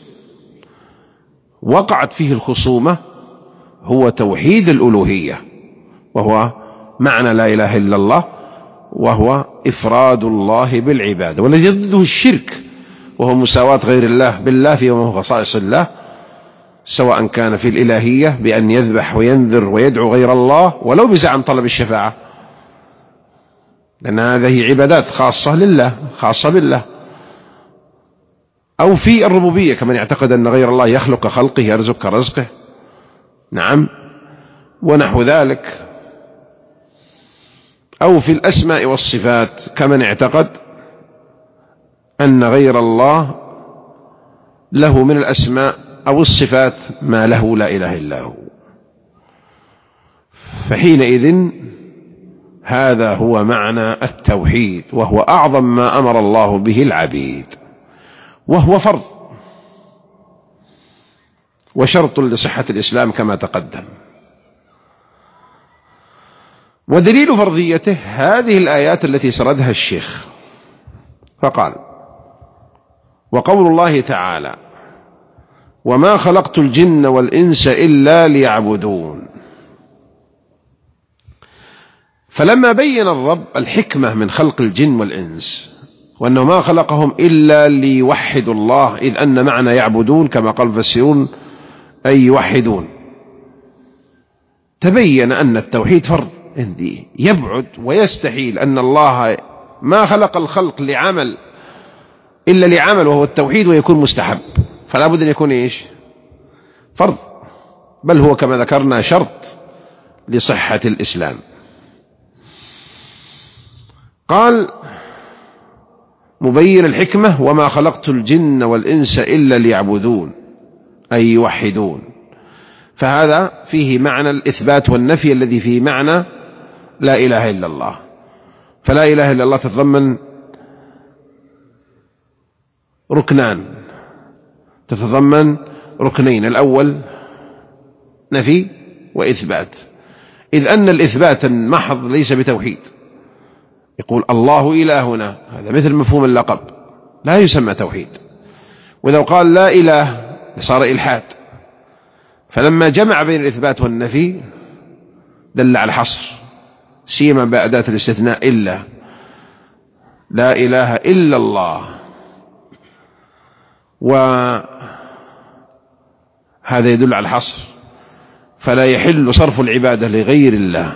وقعت فيه الخصومة هو توحيد الألوهية، وهو معنى لا إله إلا الله، وهو إفراد الله بالعبادة، والذي ضده الشرك وهو مساواة غير الله بالله في خصائص الله، سواء كان في الإلهية بأن يذبح وينذر ويدعو غير الله ولو بزعم طلب الشفاعة، لأن هذه عبادات خاصة لله خاصة بالله، أو في الربوبية كمن يعتقد أن غير الله يخلق خلقه يرزق كرزقه، نعم، ونحو ذلك، أو في الأسماء والصفات كمن اعتقد أن غير الله له من الأسماء أو الصفات ما له لا إله إلا هو. فحينئذ هذا هو معنى التوحيد، وهو أعظم ما أمر الله به العبيد، وهو فرض وشرط لصحة الإسلام كما تقدم. ودليل فرضيته هذه الآيات التي سردها الشيخ، فقال: وقول الله تعالى: وما خلقت الجن والإنس إلا ليعبدون. فلما بين الرب الحكمة من خلق الجن والإنس وأنه ما خلقهم إلا ليوحدوا الله، إذ أن معنى يعبدون كما قال المفسرون أي يوحدون، تبين أن التوحيد فرض يبعد ويستحيل أن الله ما خلق الخلق لعمل إلا لعمل وهو التوحيد ويكون مستحب، فلا بد أن يكون إيش؟ فرض، بل هو كما ذكرنا شرط لصحة الإسلام. قال مبين الحكمة: وما خلقت الجن والإنس إلا ليعبدون أي يوحدون. فهذا فيه معنى الإثبات والنفي الذي فيه معنى لا إله إلا الله. فلا إله إلا الله تتضمن ركنين، الأول نفي وإثبات، إذ أن الإثبات المحض ليس بتوحيد. يقول الله إلهنا، هذا مثل مفهوم اللقب، لا يسمى توحيد. وإذا قال لا إله صار إلحاد. فلما جمع بين الإثبات والنفي دل على الحصر، سيما بأداة الاستثناء إلا، لا إله إلا الله، وهذا يدل على الحصر، فلا يحل صرف العبادة لغير الله.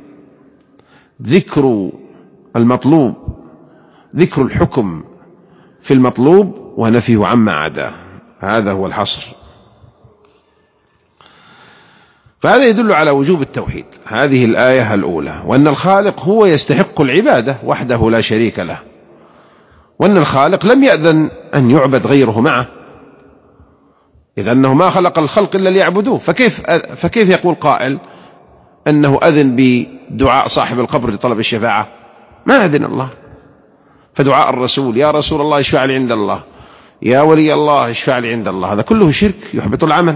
ذكر المطلوب، ذكر الحكم في المطلوب ونفيه عما عداه، هذا هو الحصر. فهذا يدل على وجوب التوحيد، هذه الآية الأولى، وأن الخالق هو يستحق العبادة وحده لا شريك له، وأن الخالق لم يأذن أن يعبد غيره معه، إذ أنه ما خلق الخلق إلا ليعبدوه. فكيف يقول قائل أنه أذن بدعاء صاحب القبر لطلب الشفاعة؟ ما أذن الله. فدعاء الرسول: يا رسول الله اشفع لي عند الله، يا ولي الله اشفع لي عند الله، هذا كله شرك يحبط العمل،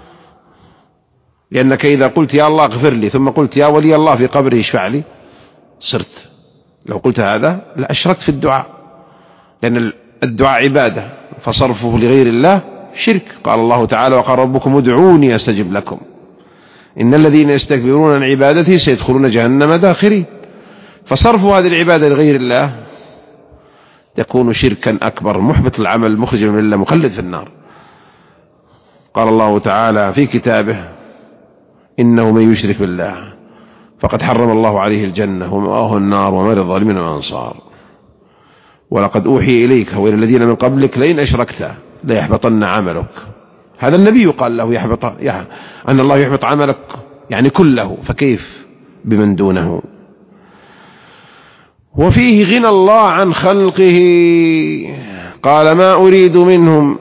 لأنك إذا قلت يا الله اغفر لي ثم قلت يا ولي الله في قبره اشفع لي، صرت لو قلت هذا لأشركت في الدعاء، لأن الدعاء عبادة، فصرفه لغير الله شرك. قال الله تعالى: وقال ربكم ادعوني أستجب لكم إن الذين يستكبرون عن عبادتي سيدخلون جهنم داخرين. فصرف هذه العبادة لغير الله يكون شركا أكبر محبط العمل مخرج من الله مخلد في النار. قال الله تعالى في كتابه: إنه من يشرك بالله فقد حرم الله عليه الجنة ومأواه النار وما للظالمين من أنصار. ولقد أوحي إليك وإلى الذين من قبلك لئن أشركت ليحبطن عملك. هذا النبي قال له أن الله يحبط عملك يعني كله، فكيف بمن دونه؟ وفيه غنى الله عن خلقه. قال ما أريد منهم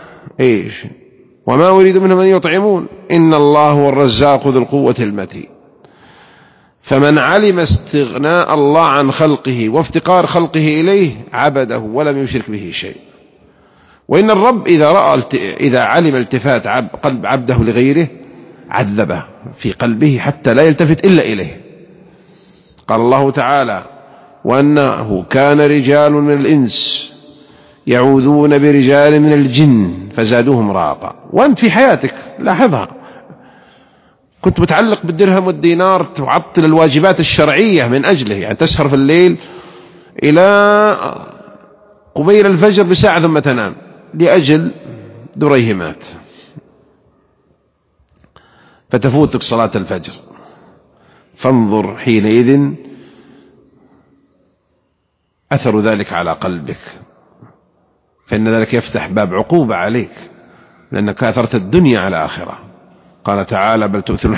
وما أريد منهم أن يطعمون إن الله هو الرزاق ذو القوة المتين. فمن علم استغناء الله عن خلقه وافتقار خلقه إليه عبده ولم يشرك به شيء. وإن الرب إذا علم التفات قلب عبده لغيره عذبه في قلبه حتى لا يلتفت إلا إليه. قال الله تعالى وأنه كان رجال من الإنس يعوذون برجال من الجن فزادوهم رهقا. وأنت في حياتك لاحظها، كنت متعلق بالدرهم والدينار تعطل الواجبات الشرعية من أجله، يعني تسهر في الليل إلى قبيل الفجر بساعة ثم تنام لأجل دريهمات، فتفوتك صلاة الفجر. فانظر حينئذ أثر ذلك على قلبك، فإن ذلك يفتح باب عقوبة عليك لأنك أثرت الدنيا على آخرة. قال تعالى بل تؤثرون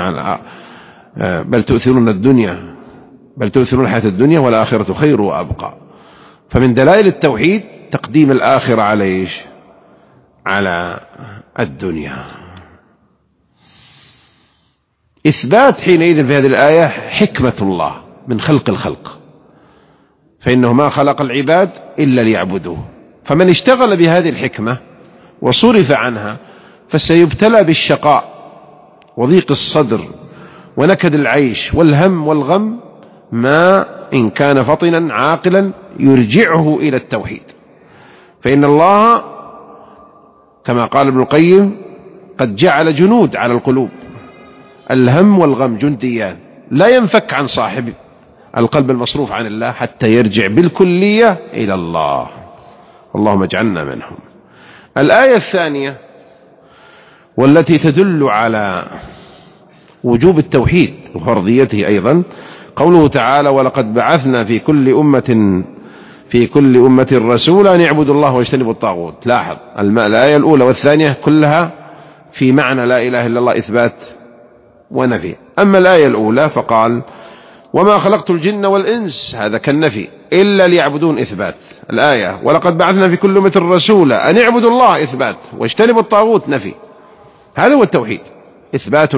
الحياة الدنيا والآخرة خير وأبقى. فمن دلائل التوحيد تقديم الآخرة على الدنيا. إثبات حينئذ في هذه الآية حكمة الله من خلق الخلق، فإنه ما خلق العباد إلا ليعبدوه. فمن اشتغل بهذه الحكمة وصرف عنها فسيبتلى بالشقاء وضيق الصدر ونكد العيش والهم والغم، ما إن كان فطنا عاقلا يرجعه إلى التوحيد. فإن الله كما قال ابن القيم قد جعل جنود على القلوب، الهم والغم جنديان لا ينفك عن صاحب القلب المصروف عن الله حتى يرجع بالكلية إلى الله. اللهم اجعلنا منهم. الآية الثانية والتي تدل على وجوب التوحيد وفرضيته أيضا قوله تعالى ولقد بعثنا في كل أمة رسولا أن يعبدوا الله واجتنبوا الطاغوت. لاحظ الآية الأولى والثانية كلها في معنى لا إله إلا الله إثبات ونفي. أما الآية الأولى فقال وما خلقت الجن والإنس، هذا كالنفي، إلا ليعبدون إثبات. الآية ولقد بعثنا في كل أمة رسولا أن يعبدوا الله إثبات واجتنبوا الطاغوت نفي. هذا هو التوحيد، إثبات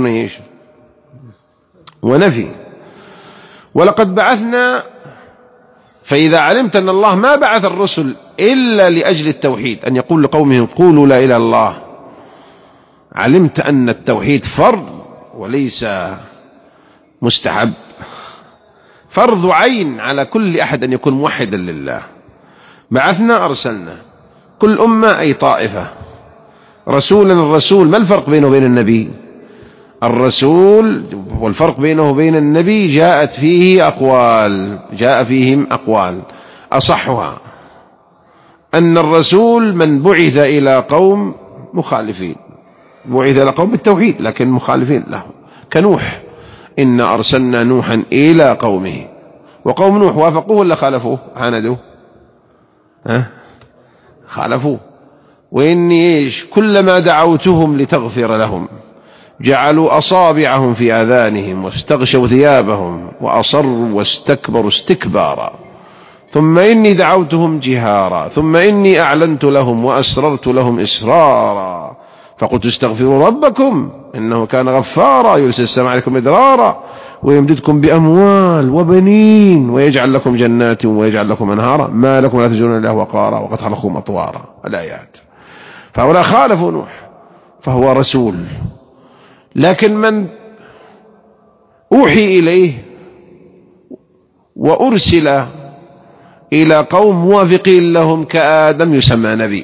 ونفي. ولقد بعثنا، فإذا علمت أن الله ما بعث الرسل إلا لأجل التوحيد، أن يقول لقومهم قولوا لا إله إلا الله، علمت أن التوحيد فرض وليس مستحب، فرض عين على كل أحد أن يكون موحدا لله. بعثنا أرسلنا، كل أمة أي طائفة رسولا. الرسول ما الفرق بينه وبين النبي؟ الرسول والفرق بينه وبين النبي جاء فيهم أقوال أصحها أن الرسول من بعث إلى قوم مخالفين، بعث إلى قوم بالتوحيد لكن مخالفين له، كنوح إن أرسلنا نوحا إلى قومه، وقوم نوح وافقوه ولا خالفوه؟ عاندوه خالفوه. وإني كلما دعوتهم لتغفر لهم جعلوا أصابعهم في آذانهم واستغشوا ثيابهم وأصروا واستكبروا استكبارا، ثم إني دعوتهم جهارا ثم إني أعلنت لهم وأسررت لهم إسرارا فقلت استغفروا ربكم إنه كان غفارا يرسل السماء عليكم مدرارا ويمددكم بأموال وبنين ويجعل لكم جنات ويجعل لكم أنهارا ما لكم لا ترجون لله وقارا وقد خلقكم أطوارا. الآيات. فهؤلاء خالفوا نوح فهو رسول، لكن من أوحي إليه وأرسل إلى قوم موافقين لهم كآدم يسمى نبي.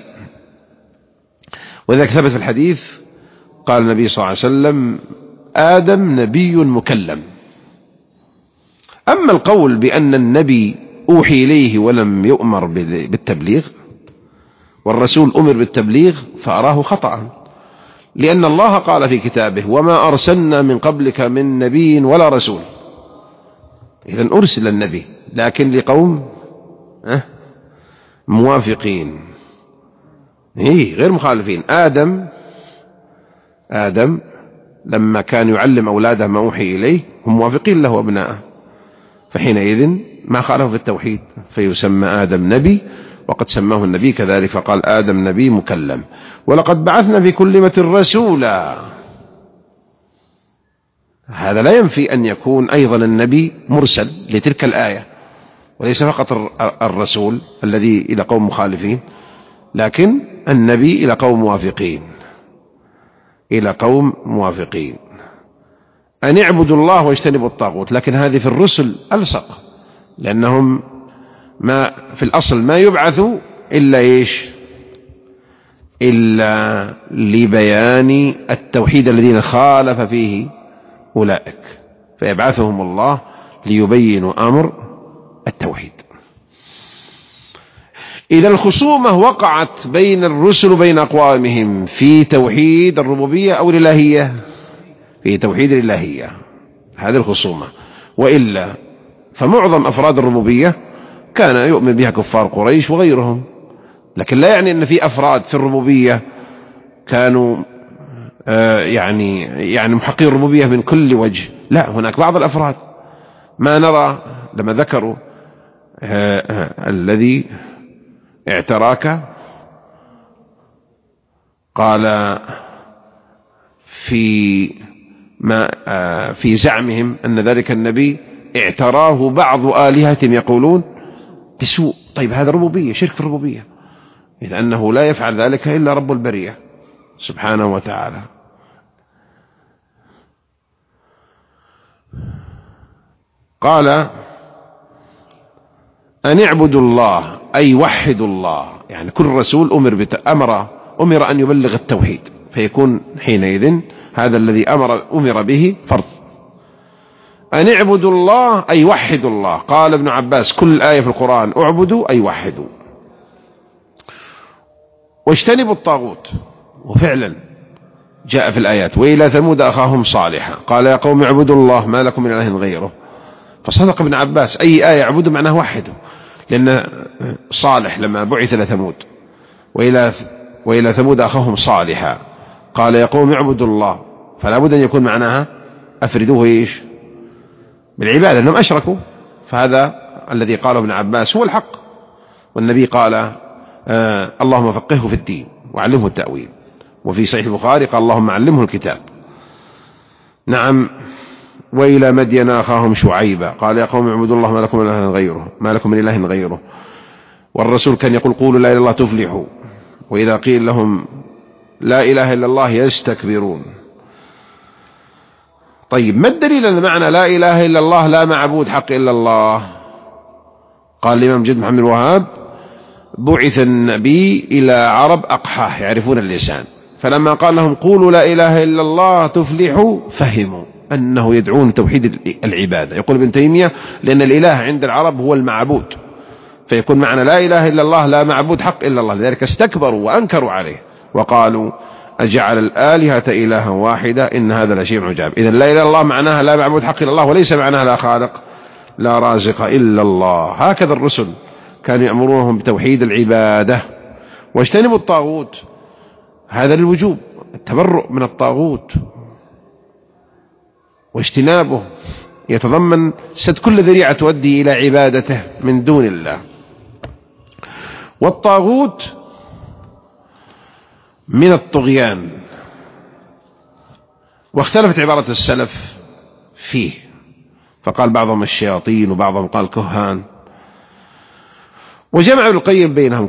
وذلك ثبت في الحديث قال النبي صلى الله عليه وسلم آدم نبي مكلم. أما القول بأن النبي أوحي إليه ولم يؤمر بالتبليغ والرسول أمر بالتبليغ فأراه خطأ، لأن الله قال في كتابه وما أرسلنا من قبلك من نبي ولا رسول. إذن أرسل النبي لكن لقوم موافقين غير مخالفين. آدم لما كان يعلم أولاده ما أوحي إليه هم موافقين له أبناءه، فحينئذ ما خالفوا في التوحيد، فيسمى آدم نبي، وقد سماه النبي كذلك فقال آدم نبي مكلم. ولقد بعثنا في كل أمة رسولا، هذا لا ينفي أن يكون أيضا النبي مرسل لتلك الآية، وليس فقط الرسول الذي إلى قوم مخالفين، لكن النبي إلى قوم موافقين، إلى قوم موافقين. أن اعبدوا الله واجتنبوا الطاغوت، لكن هذه في الرسل ألصق، لأنهم ما في الأصل ما يبعثوا إلا إيش؟ إلا لبيان التوحيد الذين خالف فيه أولئك، فيبعثهم الله ليبينوا أمر التوحيد. إذا الخصومة وقعت بين الرسل وبين أقوامهم في توحيد الربوبية أو الإلهية؟ في توحيد الإلهية، هذه الخصومة. وإلا فمعظم أفراد الربوبية كان يؤمن بها كفار قريش وغيرهم، لكن لا يعني أن في أفراد في الربوبية كانوا يعني محققين الربوبية من كل وجه، لا، هناك بعض الأفراد ما نرى لما ذكروا الذي اعتراك قال في زعمهم أن ذلك النبي اعتراه بعض آلهتهم يقولون بسوء. طيب هذا ربوبية، شرك في الربوبية، إذ أنه لا يفعل ذلك إلا رب البرية سبحانه وتعالى. قال أن اعبدوا الله أي وحدوا الله، يعني كل رسول أمر أن يبلغ التوحيد، فيكون حينئذ هذا الذي أمر به فرض. أن اعبدوا الله أي وحدوا الله. قال ابن عباس كل آية في القرآن اعبدوا أي وحدوا. واجتنبوا الطاغوت، وفعلا جاء في الآيات وإلى ثمود أخاهم صالحا قال يا قوم اعبدوا الله ما لكم من إله غيره. فصدق ابن عباس، أي آية اعبدوا معناه وحدوا، لأن صالح لما بعث إلى ثمود وإلى ثمود أخاهم صالحا قال يا قوم اعبدوا الله، فلا بد أن يكون معناها أفردوه إيش؟ بالعبادة، أنهم أشركوا. فهذا الذي قاله ابن عباس هو الحق، والنبي قال اللهم فقهه في الدين وعلمه التأويل، وفي صحيح البخاري قال اللهم علمه الكتاب. نعم. وإلى مدين أخاهم شعيبا قال يا قوم اعبدوا الله ما لكم من إله غيره. والرسول كان يقول قولوا لا إله إلا الله تفلحوا، وإذا قيل لهم لا إله إلا الله يستكبرون. طيب ما الدليل أن معنى لا إله إلا الله لا معبود حق إلا الله؟ قال الإمام جد محمد الوهاب بعث النبي إلى عرب أقحاح يعرفون اللسان، فلما قال لهم قولوا لا إله إلا الله تفلحوا فهموا أنه يدعون توحيد العبادة. يقول ابن تيمية لأن الإله عند العرب هو المعبود، فيكون معنى لا إله إلا الله لا معبود حق إلا الله، لذلك استكبروا وأنكروا عليه وقالوا أجعل الآلهة إلها واحدة إن هذا لشيء عجاب. إذن لا إله إلا الله معناها لا معبود حق إلا الله، وليس معناها لا خالق لا رازق إلا الله. هكذا الرسل كانوا يأمرونهم بتوحيد العبادة. واجتنبوا الطاغوت، هذا للوجوب، التبرؤ من الطاغوت، واجتنابه يتضمن سد كل ذريعة تؤدي إلى عبادته من دون الله. والطاغوت من الطغيان، واختلفت عبارة السلف فيه، فقال بعضهم الشياطين وبعضهم قال كهان، وجمع ابن القيم بينهم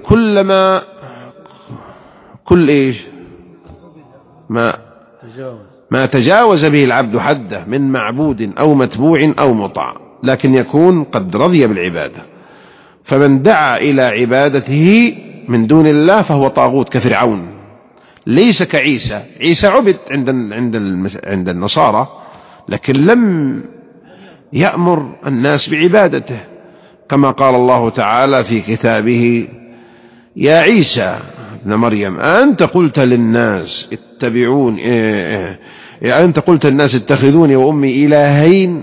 ما تجاوز به العبد حده من معبود أو متبوع أو مطاع، لكن يكون قد رضي بالعبادة. فمن دعا إلى عبادته من دون الله فهو طاغوت كفرعون، ليس كعيسى. عيسى عبد عند النصارى، لكن لم يأمر الناس بعبادته، كما قال الله تعالى في كتابه يا عيسى ابن مريم أنت قلت للناس اتبعون أنت قلت للناس اتخذوني وأمي إلهين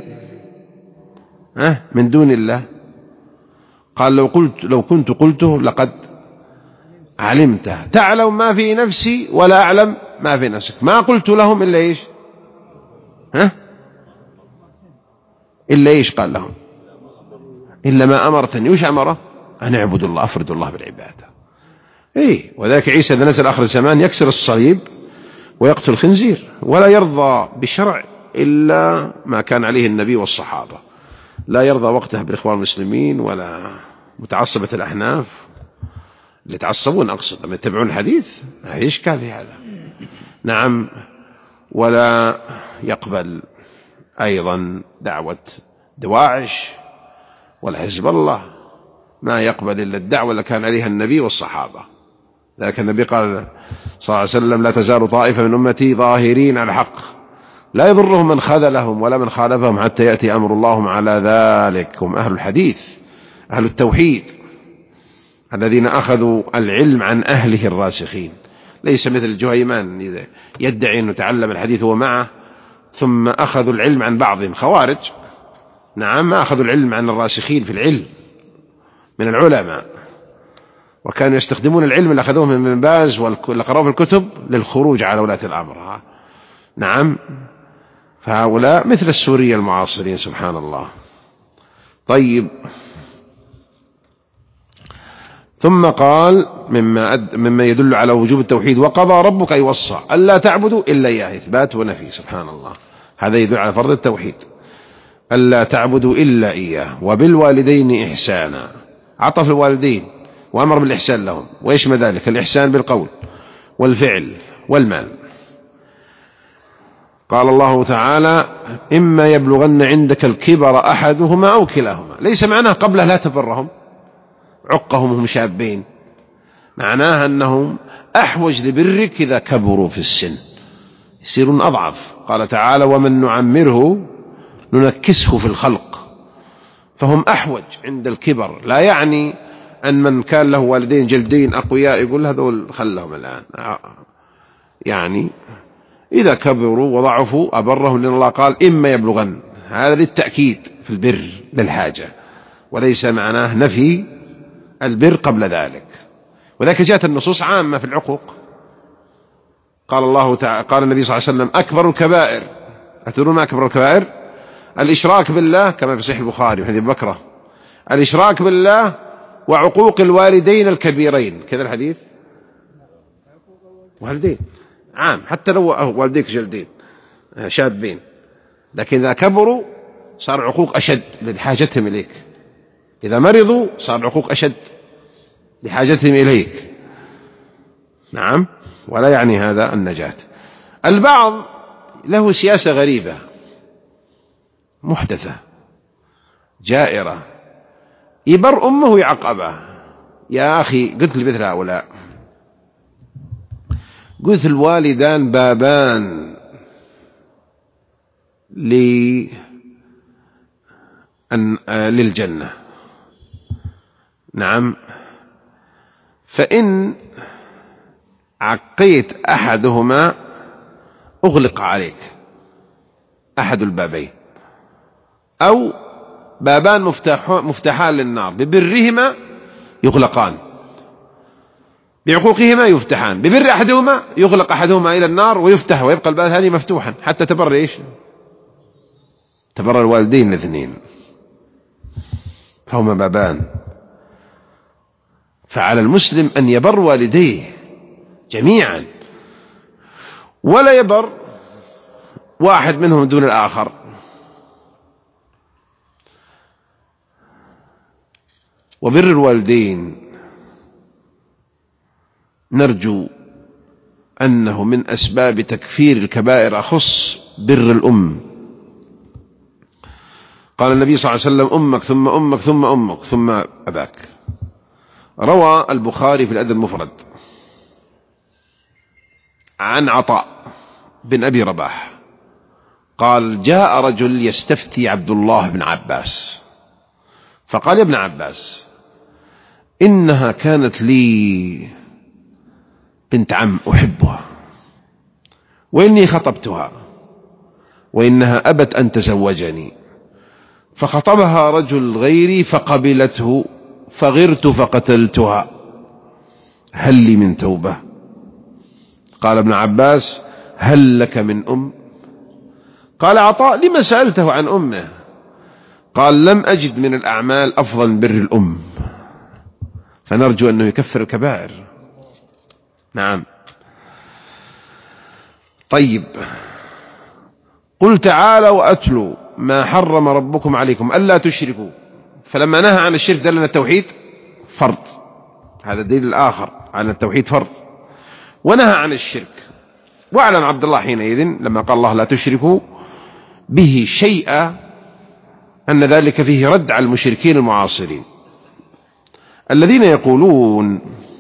من دون الله. قال لو كنت قلته لقد علمته تعلم ما في نفسي ولا أعلم ما في نفسك، ما قلت لهم إلا إيش إلا إيش قال لهم إلا ما أمرتني. وش أمره؟ أن اعبد الله، أفرد الله بالعبادة. وذلك عيسى إذا نزل آخر الزمان يكسر الصليب ويقتل الخنزير، ولا يرضى بشرع إلا ما كان عليه النبي والصحابة. لا يرضى وقتها بالإخوان المسلمين ولا متعصبة الأحناف اللي يتعصبون، أقصد لما يتبعون الحديث ما هي إشكال في هذا. نعم. ولا يقبل أيضا دعوة دواعش ولا حزب الله، ما يقبل إلا الدعوة اللي كان عليها النبي والصحابة. لكن النبي قال صلى الله عليه وسلم: لا تزال طائفة من أمتي ظاهرين على الحق لا يضرهم من خذلهم ولا من خالفهم حتى يأتي أمر الله على ذلك. هم أهل الحديث، أهل التوحيد، الذين أخذوا العلم عن أهله الراسخين، ليس مثل الجهيمان يدعي أنه تعلم الحديث هو معه ثم أخذوا العلم عن بعضهم، خوارج. نعم، ما أخذوا العلم عن الراسخين في العلم من العلماء، وكانوا يستخدمون العلم اللي أخذوه من ابن باز واللي قرأوه في الكتب للخروج على ولاة الأمر. نعم. فهؤلاء مثل السورية المعاصرين، سبحان الله. طيب، ثم قال مما يدل على وجوب التوحيد: وقضى ربك أي وصى ألا تعبدوا إلا إياه، إثبات ونفي، سبحان الله. هذا يدل على فرض التوحيد، ألا تعبدوا إلا إياه، وبالوالدين إحسانا، عطف الوالدين وأمر بالإحسان لهم، ويشمل ذلك الإحسان بالقول والفعل والمال. قال الله تعالى: إما يبلغن عندك الكبر أحدهما أو كلاهما. ليس معناه قبله لا تبرهم، عقهم هم شابين، معناها أنهم أحوج لبرك إذا كبروا في السن، يصيرون أضعف. قال تعالى: ومن نعمره ننكسه في الخلق، فهم أحوج عند الكبر. لا يعني أن من كان له والدين جلدين أقوياء يقول هذول خلهم الآن، يعني إذا كبروا وضعفوا أبرهم، لأن الله قال: إما يبلغن، هذا للتأكيد في البر للحاجة، وليس معناه نفي البر قبل ذلك. وذلك جاءت النصوص عامة في العقوق. قال الله تعالى، قال النبي صلى الله عليه وسلم: أكبر الكبائر، أتدرون ما أكبر الكبائر؟ الإشراك بالله، كما في صحيح البخاري وحديث بكرة: الإشراك بالله وعقوق الوالدين الكبيرين. كذا الحديث، والدين عام، حتى لو والديك جلدين شابين، لكن إذا كبروا صار عقوق أشد لحاجتهم إليك، إذا مرضوا صار العقوق أشد لحاجتهم إليك. نعم. ولا يعني هذا النجاة. البعض له سياسة غريبة محدثة جائرة، يبر أمه ويعقبه. يا أخي، قلت لمثل هؤلاء، قلت الوالدان بابان للجنة. نعم. فإن عقيت أحدهما أغلق عليك أحد البابين، أو بابان مفتاحان للنار، ببرهما يغلقان، بعقوقهما يفتحان. ببر أحدهما يغلق أحدهما إلى النار ويفتح، ويبقى الباب الثاني مفتوحا حتى تبر إيش؟ تبر الوالدين الاثنين، فهما بابان. فعلى المسلم أن يبر والديه جميعا، ولا يبر واحد منهم دون الآخر. وبر الوالدين نرجو أنه من أسباب تكفير الكبائر، أخص بر الأم. قال النبي صلى الله عليه وسلم: أمك ثم أمك ثم أمك ثم أباك. روى البخاري في الأدب المفرد عن عطاء بن أبي رباح قال: جاء رجل يستفتي عبد الله بن عباس، فقال: يا ابن عباس، إنها كانت لي بنت عم أحبها، وإني خطبتها، وإنها أبت أن تزوجني، فخطبها رجل غيري فقبلته، فغرت فقتلتها، هل لي من توبة؟ قال ابن عباس: هل لك من أم؟ قال عطاء: لما سألته عن أمه؟ قال لم أجد من الأعمال أفضل من بر الأم، فنرجو أنه يكفر الكبائر. نعم. طيب، قل تعالوا أتلوا ما حرم ربكم عليكم ألا تشركوا، فلما نهى عن الشرك دل أن التوحيد فرض، هذا الدليل الآخر عن التوحيد فرض، ونهى عن الشرك. واعلم عبد الله حينئذ لما قال الله لا تشركوا به شيئا أن ذلك فيه رد على المشركين المعاصرين الذين يقولون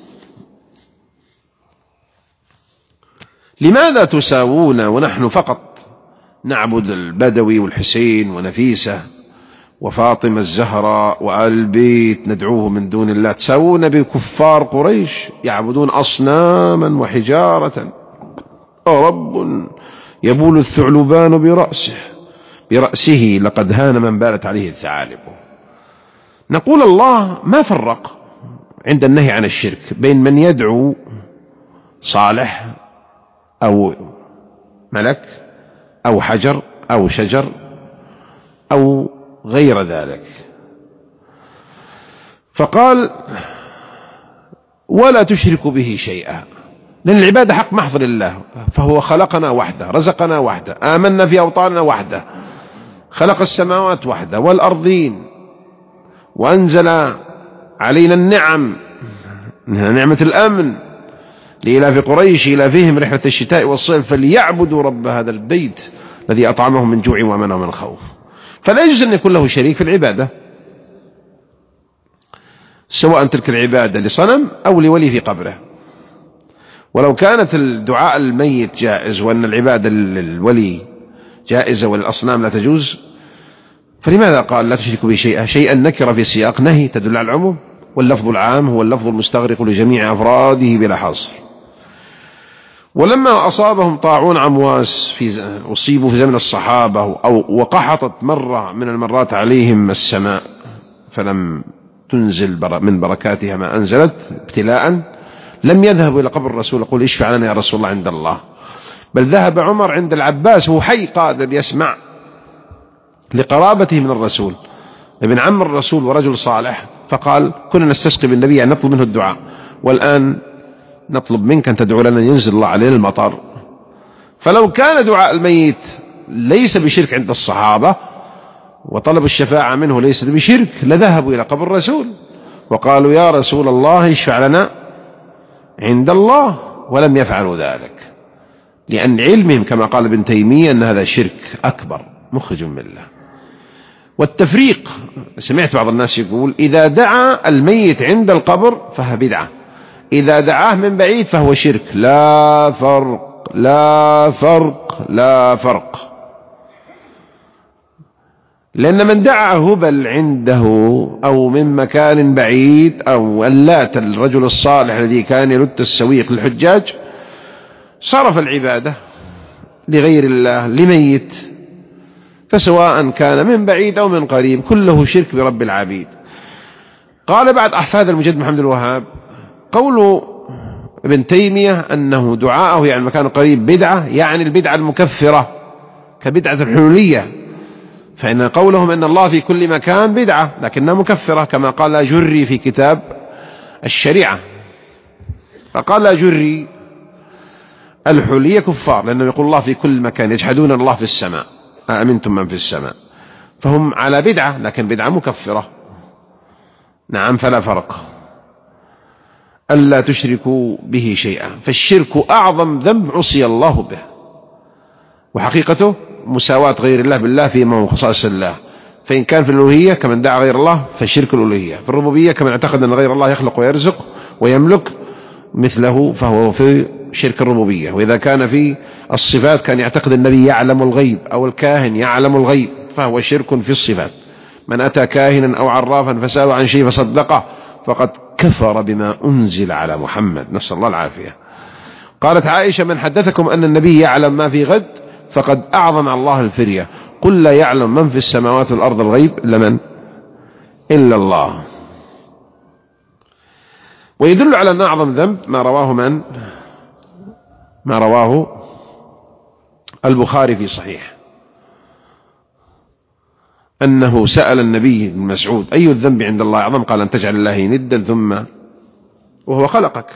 لماذا تساوون ونحن فقط نعبد البدوي والحسين ونفيسة وفاطمة الزهراء وآل البيت ندعوه من دون الله، تساوون بكفار قريش يعبدون أصناما وحجارة، رب يبول الثعلبان برأسه لقد هان من بالت عليه الثعالب. نقول الله ما فرق عند النهي عن الشرك بين من يدعو صالح أو ملك أو حجر أو شجر أو غير ذلك، فقال ولا تشركوا به شيئا، لأن العبادة حق محض لله، فهو خلقنا وحده، رزقنا وحده، آمنا في أوطاننا وحده، خلق السماوات وحده والأرضين، وأنزل علينا النعم، نعمة الأمن لإلاف قريش إلافهم رحلة الشتاء والصيف فليعبدوا رب هذا البيت الذي أطعمهم من جوع ومنعهم من خوف. فلا يجوز أن يكون له شريك في العبادة، سواء تلك العبادة لصنم أو لولي في قبره. ولو كانت الدعاء الميت جائز وأن العبادة للولي جائزة وللأصنام لا تجوز، فلماذا قال لا تشركوا به شيئا؟ شيئا نكر في سياق نهي تدل على العموم، واللفظ العام هو اللفظ المستغرق لجميع أفراده بلا حصر. ولما أصابهم طاعون عمواس أصيبوا في زمن الصحابة وقحطت مرة من المرات عليهم السماء فلم تنزل من بركاتها ما أنزلت ابتلاء، لم يذهبوا إلى قبر الرسول يقول اشفع لنا يا رسول الله عند الله، بل ذهب عمر عند العباس وهو حي قادر يسمع لقرابته من الرسول، ابن عم الرسول ورجل صالح، فقال كنا نستسقي بالنبي أن نطلب منه الدعاء، والآن نطلب منك أن تدعو لنا ينزل الله علينا المطر. فلو كان دعاء الميت ليس بشرك عند الصحابة وطلب الشفاعة منه ليس بشرك لذهبوا إلى قبر الرسول وقالوا يا رسول الله اشفع لنا عند الله، ولم يفعلوا ذلك لأن علمهم كما قال ابن تيمية أن هذا شرك أكبر مخرج من الله. والتفريق، سمعت بعض الناس يقول إذا دعا الميت عند القبر فهو بدعة، إذا دعاه من بعيد فهو شرك. لا فرق لا فرق لا فرق، لأن من دعا هبل عنده أو من مكان بعيد أو اللات الرجل الصالح الذي كان يلت السويق للحجاج صرف العبادة لغير الله لميت، فسواء كان من بعيد أو من قريب كله شرك برب العبيد. قال بعد أحفاد المجد محمد الوهاب قول ابن تيمية أنه دعاءه يعني مكان قريب بدعة، يعني البدعة المكفرة كبدعة الحلولية، فإن قولهم أن الله في كل مكان بدعة لكنها مكفرة كما قال جري في كتاب الشريعة، فقال جري الحلولية كفار لأنه يقول الله في كل مكان، يجحدون الله في السماء أأمنتم من في السماء، فهم على بدعة لكن بدعة مكفرة. نعم، فلا فرق. ألا تشركوا به شيئا، فالشرك أعظم ذنب عصي الله به، وحقيقته مساواة غير الله بالله فيما هو خصائص الله، فإن كان في الألوهية كمن دعا غير الله فشرك الألوهية، في الربوبية كمن اعتقد أن غير الله يخلق ويرزق ويملك مثله فهو في شرك الربوبية. وإذا كان في الصفات كان يعتقد النبي يعلم الغيب أو الكاهن يعلم الغيب فهو شرك في الصفات. من أتى كاهنا أو عرافا فسأل عن شيء فصدقه فقد كفر بما أنزل على محمد، نسأل الله العافية. قالت عائشة من حدثكم أن النبي يعلم ما في غد فقد أعظم الله الفرية، قل لا يعلم من في السماوات والأرض الغيب إلا من؟ إلا الله. ويدل على أن أعظم ذنب ما رواه من؟ ما رواه البخاري في صحيح أنه سأل النبي بن مسعود أي الذنب عند الله أعظم؟ قال أن تجعل الله ندا ثم وهو خلقك.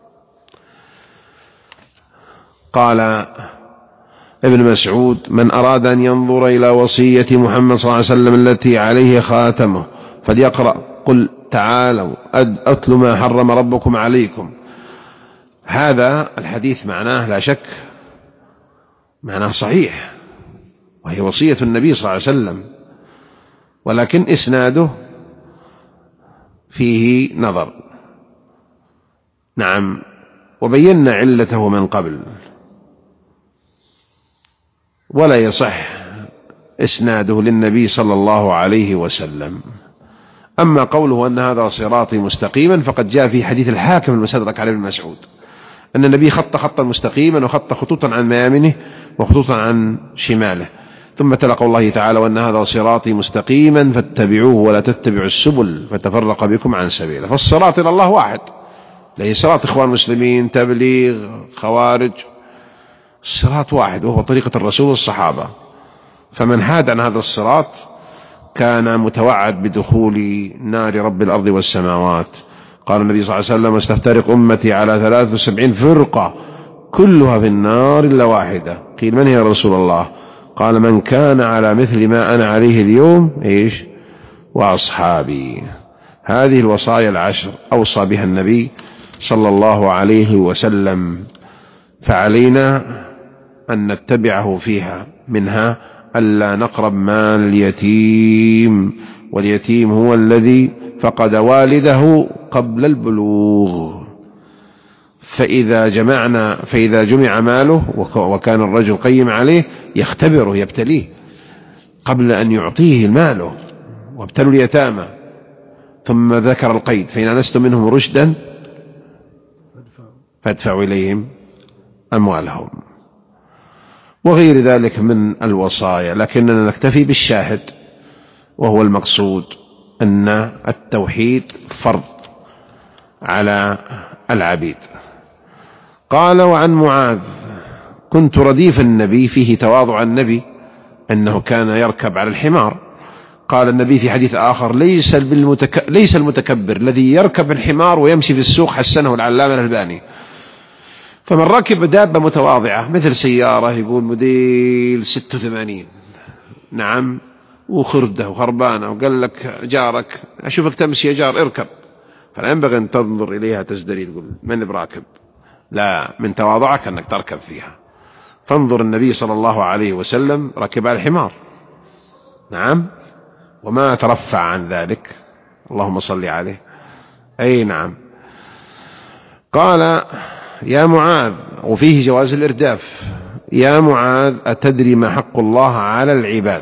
قال ابن مسعود من أراد أن ينظر إلى وصية محمد صلى الله عليه وسلم التي عليه خاتمه فليقرأ قل تعالوا أتل ما حرم ربكم عليكم. هذا الحديث معناه لا شك معناه صحيح، وهي وصية النبي صلى الله عليه وسلم، ولكن إسناده فيه نظر. نعم، وبينا علته من قبل، ولا يصح إسناده للنبي صلى الله عليه وسلم. أما قوله أن هذا صراطي مستقيما فقد جاء في حديث الحاكم المستدرك على ابن مسعود أن النبي خط خطا مستقيما وخط خطوطا عن ميامنه وخطوطا عن شماله، ثم تلا قول الله تعالى وأن هذا صراطي مستقيما فاتبعوه ولا تتبعوا السبل فتفرق بكم عن سبيله. فالصراط إلى الله واحد، ليس صراط إخوان المسلمين تبليغ خوارج، الصراط واحد وهو طريقة الرسول والصحابة. فمن حاد عن هذا الصراط كان متوعد بدخول نار رب الأرض والسماوات. قال النبي صلى الله عليه وسلم استفترق أمتي على 73 فرقة كلها في النار إلا واحدة. قيل من هي يا رسول الله؟ قال من كان على مثل ما أنا عليه اليوم وأصحابي. هذه الوصايا العشر أوصى بها النبي صلى الله عليه وسلم، فعلينا أن نتبعه فيها. منها ألا نقرب مال اليتيم، واليتيم هو الذي فقد والده قبل البلوغ. فإذا جمع ماله وكان الرجل قيم عليه يختبره يبتليه قبل أن يعطيه المال، وابتلوا اليتامى. ثم ذكر القيد فإن أنستم منهم رشدا فادفعوا إليهم أموالهم وغير ذلك من الوصايا. لكننا نكتفي بالشاهد، وهو المقصود أن التوحيد فرض على العبيد. قال وعن معاذ كنت رديف النبي، فيه تواضع النبي أنه كان يركب على الحمار. قال النبي في حديث آخر ليس المتكبر الذي يركب الحمار ويمشي في السوق، حسنه العلامة الألباني. فمن ركب دابة متواضعة مثل سيارة يقول موديل 86 نعم وخردة وخربانة، وقال لك جارك أشوفك تمشي يا جار اركب، فلا ينبغي أن تنظر إليها تزدري تقول من براكب، لا، من تواضعك أنك تركب فيها. فانظر النبي صلى الله عليه وسلم ركب على الحمار، نعم، وما ترفع عن ذلك، اللهم صل عليه. أي نعم. قال يا معاذ، وفيه جواز الإرداف، يا معاذ أتدري ما حق الله على العباد؟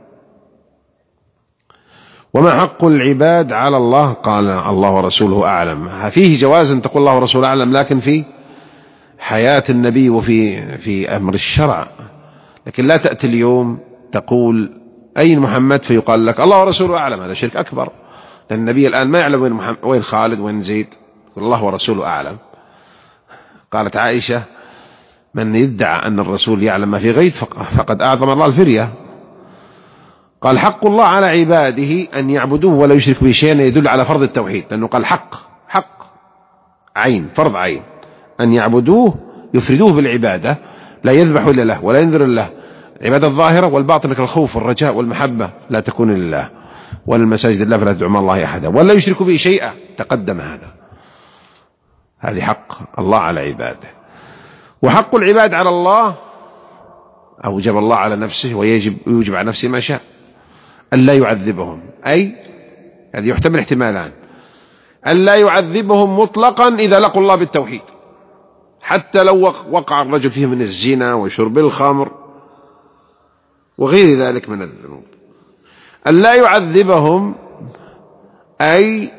وما حق العباد على الله؟ قال الله ورسوله أعلم. فيه جواز أن تقول الله ورسوله أعلم، لكن في حياة النبي وفي أمر الشرع. لكن لا تأتي اليوم تقول أين محمد فيقال لك الله ورسوله أعلم، هذا شرك أكبر، لأن النبي الآن ما يعلم وين خالد وين زيد، الله ورسوله أعلم. قالت عائشة من يدعى أن الرسول يعلم ما في غيب فقد أعظم الله الفرية. قال حق الله على عباده أن يعبدوه ولا يشرك به شيئا، يدل على فرض التوحيد، لأنه قال حق عين، فرض عين، أن يعبدوه يفردوه بالعبادة، لا يذبحوا إلا له ولا ينذر له. العبادة الظاهرة والباطنة كالخوف والرجاء والمحبة لا تكون لله، والمساجد الله فلا تدعوا مع الله أحدا، ولا يشركوا به شيئا، تقدم هذه حق الله على عباده. وحق العباد على الله أوجب الله على نفسه ويوجب على نفسه ما شاء، أن لا يعذبهم، أي هذه يحتمل احتمالان، أن لا يعذبهم مطلقا إذا لقوا الله بالتوحيد، حتى لو وقع الرجل فيه من الزنا وشرب الخمر وغير ذلك من الذنوب. أن لا يعذبهم أي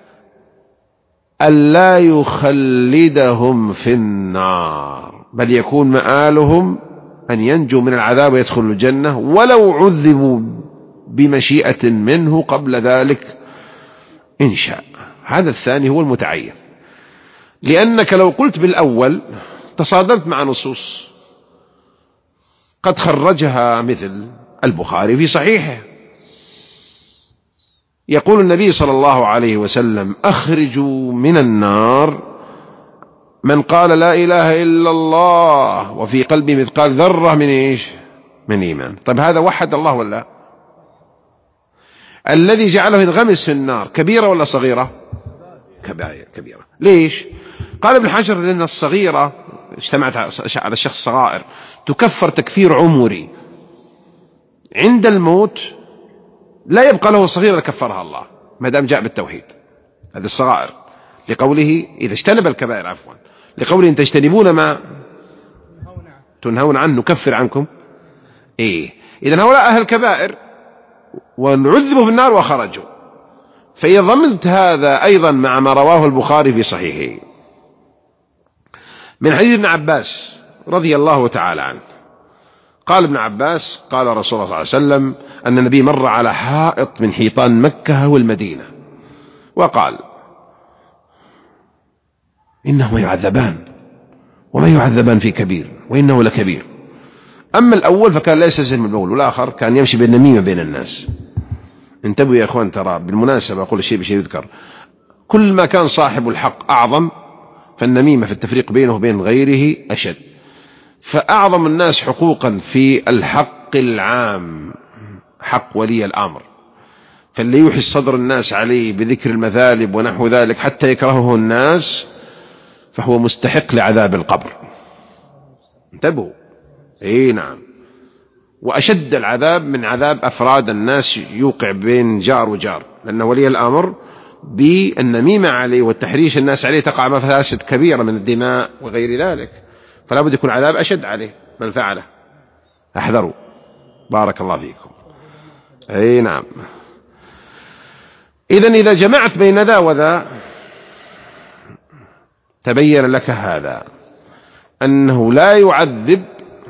أن لا يخلدهم في النار، بل يكون مآلهم أن ينجوا من العذاب ويدخلوا الجنة ولو عذبوا بمشيئة منه قبل ذلك إن شاء. هذا الثاني هو المتعين، لأنك لو قلت بالأول تصادمت مع نصوص قد خرجها مثل البخاري في صحيحه يقول النبي صلى الله عليه وسلم: أخرجوا من النار من قال لا إله إلا الله وفي قلبه مثقال ذرة من إيش؟ من إيمان. طيب هذا وحد الله ولا؟ الذي جعله ينغمس في النار كبيرة ولا صغيرة؟ كبيرة. ليش؟ قال ابن حجر: لأن الصغيرة اجتمعت على الشخص صغائر تكفر تكفير عمري، عند الموت لا يبقى له صغيرة كفرها الله ما دام جاء بالتوحيد. هذه الصغائر، لقوله إذا اجتنب الكبائر، عفوا، لقوله إن تجتنبون ما تنهون عنه نكفر عنكم. إذن هؤلاء أهل الكبائر ونعذبوا في النار وخرجوا. فإذا ضمنت هذا أيضا مع ما رواه البخاري في صحيحه من حديث ابن عباس رضي الله تعالى عنه، قال ابن عباس: قال رسول الله صلى الله عليه وسلم أن النبي مر على حائط من حيطان مكة والمدينة وقال: إنهما يعذبان وما يعذبان في كبير وإنه لكبير. أما الأول فكان لا يستسلم من البول، والآخر كان يمشي بالنميمة بين الناس. انتبهوا يا أخوان، ترى بالمناسبة أقول الشيء بشيء يذكر، كل ما كان صاحب الحق أعظم فالنميمة في التفريق بينه وبين غيره أشد. فأعظم الناس حقوقا في الحق العام حق ولي الأمر، فاللي يوحي صدر الناس عليه بذكر المثالب ونحو ذلك حتى يكرهه الناس فهو مستحق لعذاب القبر. انتبهوا. نعم. وأشد العذاب من عذاب أفراد الناس يوقع بين جار وجار، لأن ولي الأمر بالنميمة عليه والتحريش الناس عليه تقع مفاسد كبيرة من الدماء وغير ذلك، فلا بد يكون عذاب أشد عليه من فعله. احذروا. بارك الله فيكم. نعم. إذا جمعت بين ذا وذا تبين لك هذا أنه لا يعذب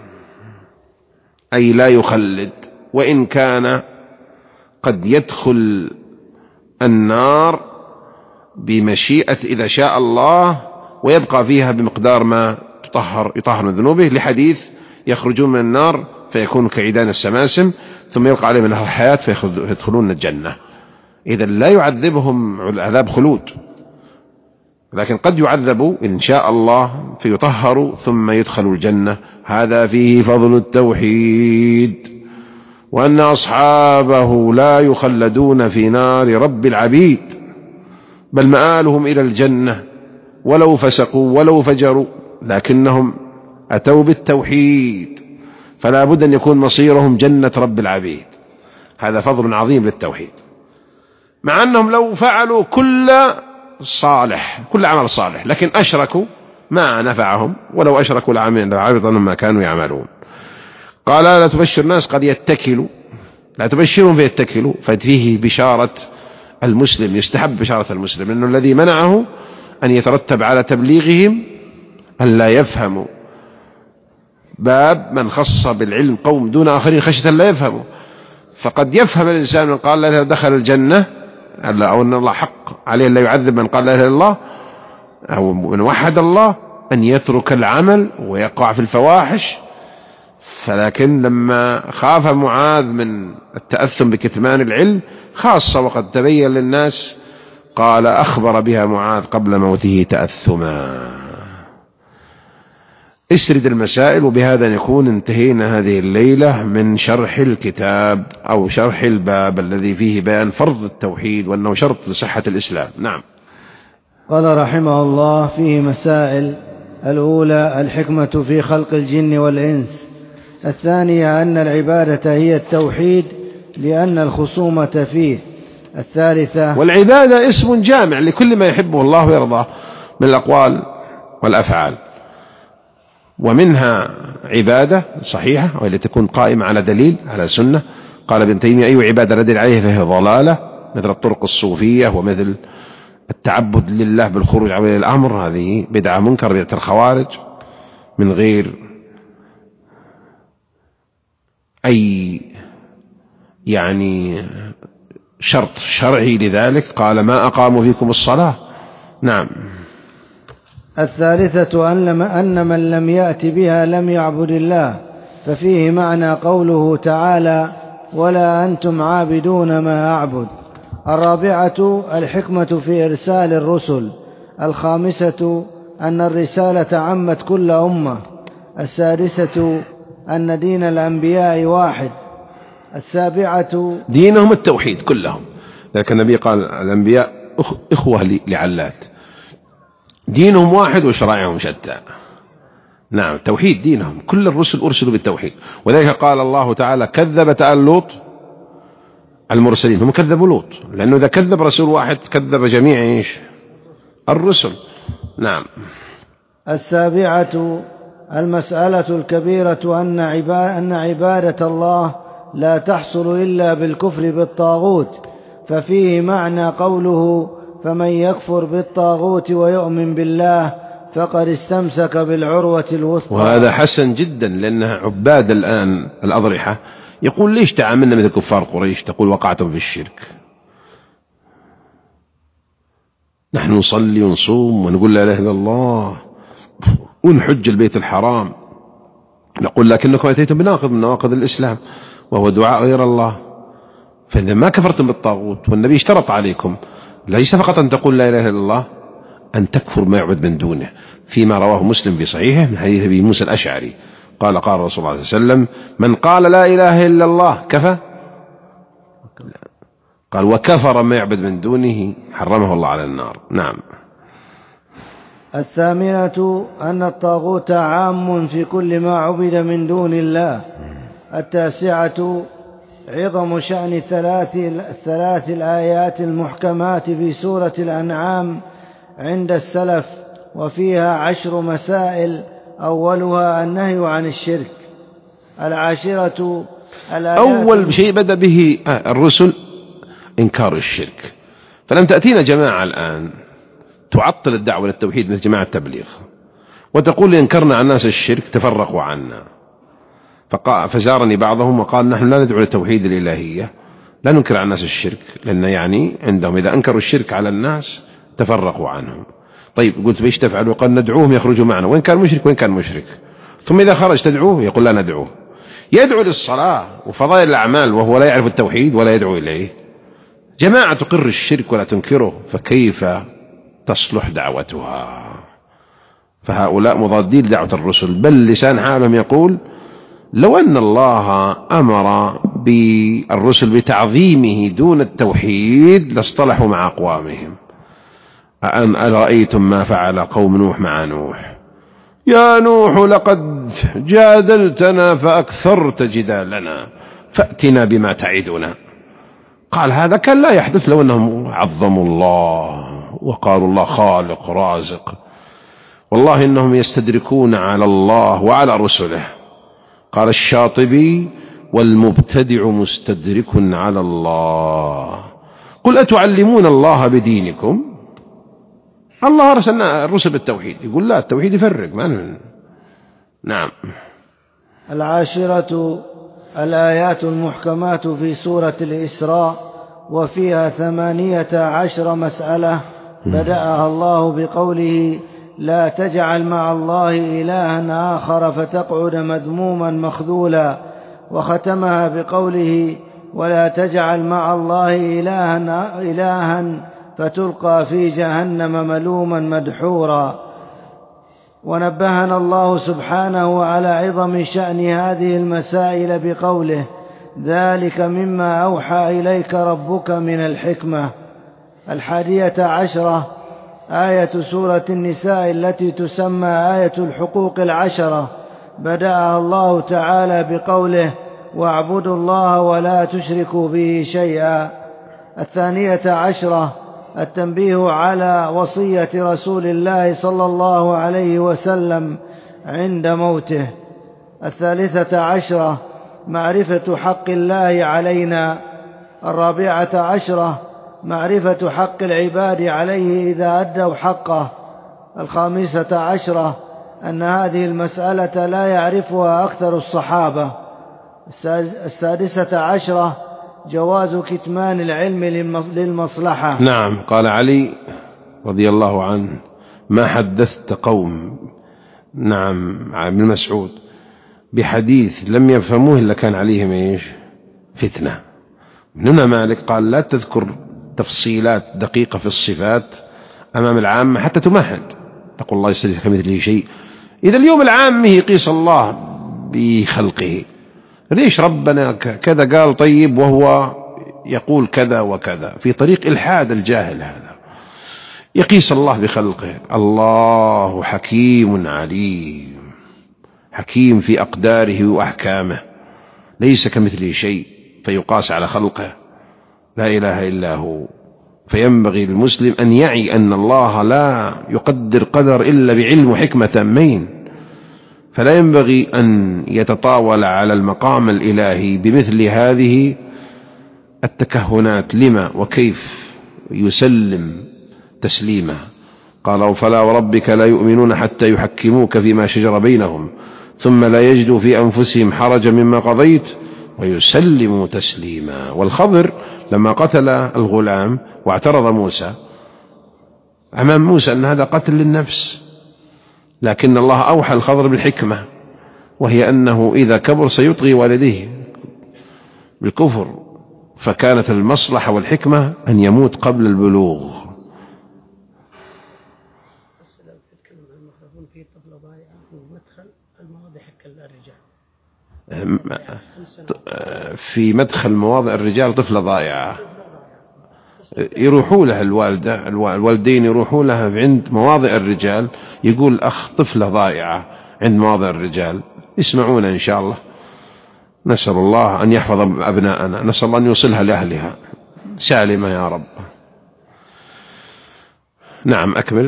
أي لا يخلد، وإن كان قد يدخل النار بمشيئة إذا شاء الله ويبقى فيها بمقدار ما يطهر من ذنوبه، لحديث يخرجون من النار فيكون كعيدان السماسم ثم يلقى عليهم نهر الحياة فيدخلون الجنة. إذا لا يعذبهم عذاب خلود، لكن قد يعذبوا إن شاء الله فيطهروا ثم يدخلوا الجنة. هذا فيه فضل التوحيد، وأن أصحابه لا يخلدون في نار رب العبيد، بل مآلهم إلى الجنة ولو فسقوا ولو فجروا، لكنهم أتوا بالتوحيد فلا بد أن يكون مصيرهم جنة رب العبيد. هذا فضل عظيم للتوحيد، مع أنهم لو فعلوا كل عمل صالح لكن أشركوا ما نفعهم، ولو أشركوا لعبط ما كانوا يعملون. قال: لا تبشر الناس قد يتكلوا، لا تبشرهم فيتكلوا، ففيه بشارة المسلم، يستحب بشارة المسلم، لأنه الذي منعه أن يترتب على تبليغهم أن لا يفهموا. باب من خص بالعلم قوم دون آخرين خشية لا يفهموا. فقد يفهم الإنسان من قال لا دخل الجنة، أو أن الله حق عليه لا يعذب من قال لا إله إلا الله أو من وحد الله، أن يترك العمل ويقع في الفواحش. فلكن لما خاف معاذ من التأثم بكتمان العلم خاصة وقد تبين للناس، قال: أخبر بها معاذ قبل موته تأثما. اسرد المسائل. وبهذا نكون انتهينا هذه الليلة من شرح الكتاب أو شرح الباب الذي فيه بيان فرض التوحيد وأنه شرط لصحة الإسلام. نعم. قال رحمه الله: فيه مسائل. الأولى: الحكمة في خلق الجن والإنس. الثانية: أن العبادة هي التوحيد لأن الخصومة فيه. الثالثة: والعبادة اسم جامع لكل ما يحبه الله ويرضاه من الأقوال والأفعال، ومنها عبادة صحيحة وهي تكون قائمة على دليل على سنة. قال ابن تيمية: أي عبادة ندل عليه فهي ضلالة، مثل الطرق الصوفية ومثل التعبد لله بالخروج عن ولي الأمر، هذه بدعة منكر، بدعة الخوارج، من غير أي شرط شرعي لذلك. قال: ما أقاموا فيكم الصلاة. نعم. الثالثة: أن من لم يأت بها لم يعبد الله، ففيه معنى قوله تعالى: ولا أنتم عابدون ما أعبد. الرابعة الحكمة في إرسال الرسل. الخامسة أن الرسالة عمت كل أمة. السادسة أن دين الأنبياء واحد. السابعة دينهم التوحيد كلهم، لكن النبي قال الأنبياء إخوة لعلات، دينهم واحد وشرائعهم شتى. نعم، توحيد دينهم، كل الرسل أرسلوا بالتوحيد. وذلك قال الله تعالى كذبت آل لوط المرسلين، هم كذبوا لوط، لأنه إذا كذب رسول واحد كذب جميع الرسل. نعم. السابعة المسألة الكبيرة أن عبادة الله لا تحصل إلا بالكفر بالطاغوت، ففيه معنى قوله فمن يكفر بالطاغوت ويؤمن بالله فقد استمسك بالعروة الوثقى. وهذا حسن جدا، لأن عباد الآن الأضرحة يقول ليش تعاملنا مثل كفار قريش، تقول وقعتم في الشرك. نحن نصلي ونصوم ونقول لا إله إلا الله ونحج البيت الحرام، نقول لكنكم أتيتم بناقض من نواقض الإسلام وهو دعاء غير الله. فإذا ما كفرتم بالطاغوت، والنبي اشترط عليكم ليس فقط أن تقول لا إله إلا الله، أن تكفر ما يعبد من دونه، فيما رواه مسلم في صحيحه من حديث أبي موسى الأشعري قال قال رسول الله صلى الله عليه وسلم من قال لا إله إلا الله كفى، قال وكفر ما يعبد من دونه حرمه الله على النار. نعم. الثامنة أن الطاغوت عام في كل ما عبد من دون الله. التاسعة عظم شأن الثلاث الآيات المحكمات في سورة الأنعام عند السلف، وفيها 10 مسائل، أولها النهي عن الشرك. العاشرة أول شيء بدأ به الرسل إنكار الشرك، فلم تأتينا جماعة الآن تعطل الدعوة للتوحيد مثل جماعة التبليغ وتقول إنكرنا عن الناس الشرك تفرقوا عنا. فزارني بعضهم وقال نحن لا ندعو للتوحيد الإلهية، لا ننكر عن الناس الشرك، لأن يعني عندهم إذا أنكروا الشرك على الناس تفرقوا عنهم. طيب قلت بيش تفعلوا؟ قال ندعوهم يخرجوا معنا، وين كان مشرك وين كان مشرك. ثم إذا خرج تدعوه؟ يقول لا ندعوه. يدعو للصلاة وفضائل الأعمال وهو لا يعرف التوحيد ولا يدعو إليه. جماعة تقر الشرك ولا تنكره، فكيف تصلح دعوتها؟ فهؤلاء مضادين لدعوة الرسل، بل لسان حالهم يقول لو أن الله أمر بالرسل بتعظيمه دون التوحيد لاصطلحوا مع أقوامهم. أرأيتم ما فعل قوم نوح مع نوح، يا نوح لقد جادلتنا فأكثرت جدالنا فأتنا بما تعدنا. قال هذا كان لا يحدث لو أنهم عظموا الله وقالوا الله خالق رازق، والله إنهم يستدركون على الله وعلى رسله. قال الشاطبي والمبتدع مستدرك على الله. قل أتعلمون الله بدينكم؟ الله أرسلنا الرسل بالتوحيد، يقول لا التوحيد يفرق ما. نعم. العاشرة الآيات المحكمات في سورة الإسراء، وفيها 18 مسألة بدأها الله بقوله لا تجعل مع الله إلها آخر فتقعد مذموما مخذولا، وختمها بقوله ولا تجعل مع الله إلها فتلقى في جهنم ملوما مدحورا. ونبهنا الله سبحانه على عظم شأن هذه المسائل بقوله ذلك مما أوحى إليك ربك من الحكمة. 11 آية سورة النساء التي تسمى آية الحقوق 10 بدأها الله تعالى بقوله واعبدوا الله ولا تشركوا به شيئا. 12 التنبيه على وصية رسول الله صلى الله عليه وسلم عند موته. 13 معرفة حق الله علينا. 14 معرفة حق العباد عليه إذا أدوا حقه. 15 أن هذه المسألة لا يعرفها أكثر الصحابة. 16 جواز كتمان العلم للمصلحة. نعم. قال علي رضي الله عنه ما حدثت قوم، نعم ابن مسعود، بحديث لم يفهموه إلا كان عليهم إيش فتنة. ابن مالك قال لا تذكر تفصيلات دقيقة في الصفات أمام العامة حتى تمهد، تقول الله ليس كمثله شيء. إذا اليوم العامة يقيس الله بخلقه، ليش ربنا كذا قال طيب وهو يقول كذا وكذا؟ في طريق إلحاد الجاهل هذا. يقيس الله بخلقه. الله حكيم عليم، حكيم في أقداره وأحكامه، ليس كمثله شيء فيقاس على خلقه، لا إله إلا هو. فينبغي للمسلم أن يعي أن الله لا يقدر قدر إلا بعلم وحكمة تامين، فلا ينبغي أن يتطاول على المقام الإلهي بمثل هذه التكهنات. لما وكيف يسلم تسليما؟ قالوا فلا وربك لا يؤمنون حتى يحكموك فيما شجر بينهم ثم لا يجدوا في أنفسهم حرجا مما قضيت ويسلموا تسليما. والخضر لما قتل الغلام واعترض موسى أمام موسى أن هذا قتل للنفس، لكن الله أوحى الخضر بالحكمة، وهي أنه إذا كبر سيطغي والديه بالكفر، فكانت المصلحة والحكمة أن يموت قبل البلوغ. في مدخل مواضع الرجال طفلة ضائعة، يروحوا لها الوالدين يروحوا لها عند مواضع الرجال، يقول أخ طفلة ضائعة عند مواضع الرجال، يسمعون إن شاء الله. نسأل الله أن يحفظ أبناءنا، نسأل الله أن يوصلها لأهلها سالمة يا رب. نعم أكمل.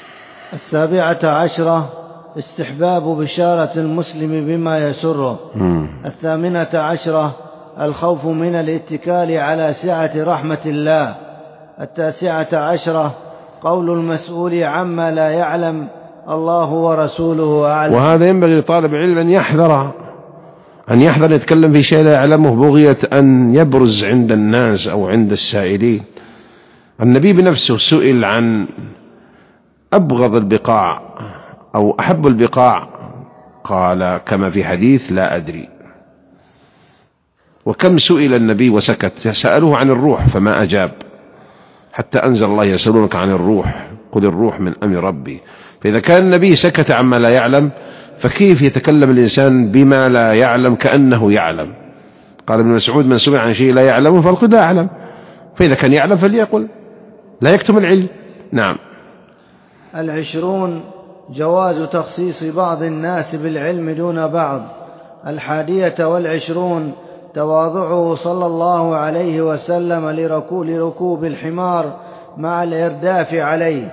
17 استحباب بشارة المسلم بما يسره. 18 الخوف من الاتكال على سعة رحمة الله. 19 قول المسؤول عما لا يعلم الله ورسوله أعلم. وهذا ينبغي لطالب العلم أن يحذر يتكلم في شيء لا يعلمه بغية أن يبرز عند الناس أو عند السائلين. النبي بنفسه سئل عن أبغض البقاع أو أحب البقاع، قال كما في حديث لا أدري. وكم سئل النبي وسكت، سألوه عن الروح فما أجاب، حتى أنزل الله يسألونك عن الروح قل الروح من أمر ربي. فإذا كان النبي سكت عما لا يعلم، فكيف يتكلم الإنسان بما لا يعلم كأنه يعلم؟ قال ابن مسعود من سئل عن شيء لا يعلمه فالقل لا أعلم، فإذا كان يعلم فليقل، لا يكتم العلم. نعم. 20 جواز تخصيص بعض الناس بالعلم دون بعض. 21 تواضعه صلى الله عليه وسلم لركوب الحمار مع الإرداف عليه.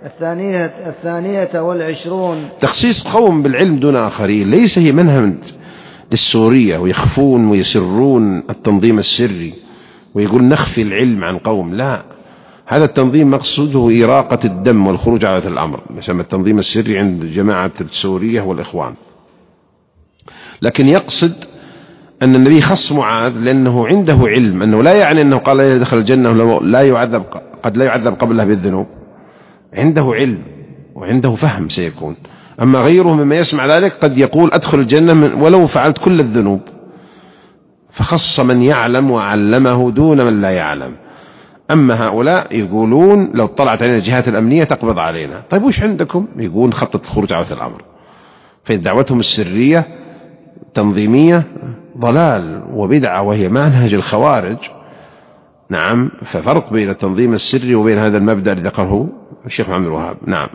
22 تخصيص قوم بالعلم دون آخرين ليس هي منهج للسورية ويخفون ويسرون التنظيم السري ويقول نخفي العلم عن قوم، لا، هذا التنظيم مقصوده إراقة الدم والخروج على الأمر، يسمى التنظيم السري عند جماعة السورية والإخوان. لكن يقصد أن النبي خص معاذ لأنه عنده علم، أنه لا يعني أنه قال يدخل الجنة لا يعذب، قد لا يعذب قبله بالذنوب، عنده علم وعنده فهم سيكون. أما غيره مما يسمع ذلك قد يقول أدخل الجنة ولو فعلت كل الذنوب، فخص من يعلم وعلمه دون من لا يعلم. أما هؤلاء يقولون لو طلعت علينا الجهات الأمنية تقبض علينا، طيب وش عندكم؟ يقولون خطة الخروج على الأمر. فدعوتهم السرية تنظيمية ضلال وبدعة، وهي منهج الخوارج. نعم، ففرق بين التنظيم السري وبين هذا المبدأ الذي ذكره الشيخ محمد الوهاب. نعم.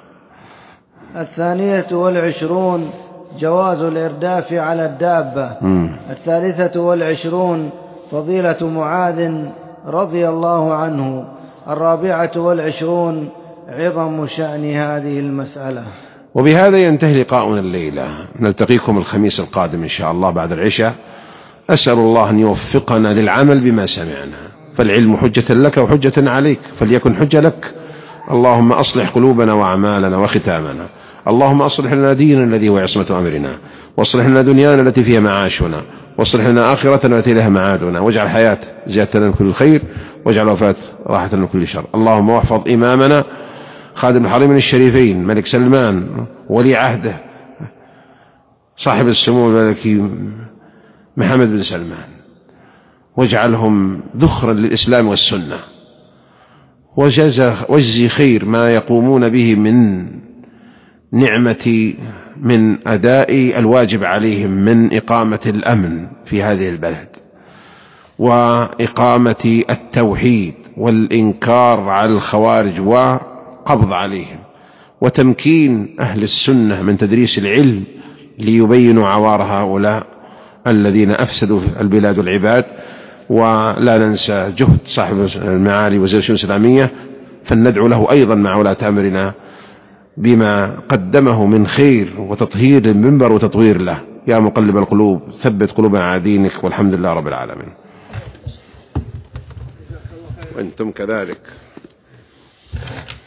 22 جواز الإرداف على الدابة. 23 فضيلة معاذ رضي الله عنه. 24 عظم شأن هذه المسألة. وبهذا ينتهي لقاؤنا الليلة، نلتقيكم الخميس القادم إن شاء الله بعد العشاء. أسأل الله أن يوفقنا للعمل بما سمعنا، فالعلم حجة لك وحجة عليك، فليكن حجة لك. اللهم أصلح قلوبنا وأعمالنا وختامنا. اللهم أصلح لنا ديننا الذي هو عصمة أمرنا، واصلح لنا دنيانا التي فيها معاشنا، واصلح لنا آخرتنا التي لها معادنا، واجعل الحياة زيادة لنا من كل خير، واجعل الوفاة راحة من كل شر. اللهم واحفظ إمامنا خادم الحرمين الشريفين ملك سلمان ولي عهده صاحب السمو الملكي محمد بن سلمان، واجعلهم ذخرا للإسلام والسنة. واجزي خير ما يقومون به من أداء الواجب عليهم من إقامة الأمن في هذه البلد، وإقامة التوحيد والإنكار على الخوارج وقبض عليهم، وتمكين أهل السنة من تدريس العلم ليبينوا عوار هؤلاء الذين أفسدوا البلاد والعباد. ولا ننسى جهد صاحب المعالي وزير الشؤون الإسلامية، فلندعو له أيضا مع ولاة أمرنا بما قدمه من خير وتطهير المنبر وتطوير له. يا مقلب القلوب ثبت قلوبنا على دينك، والحمد لله رب العالمين. وأنتم كذلك.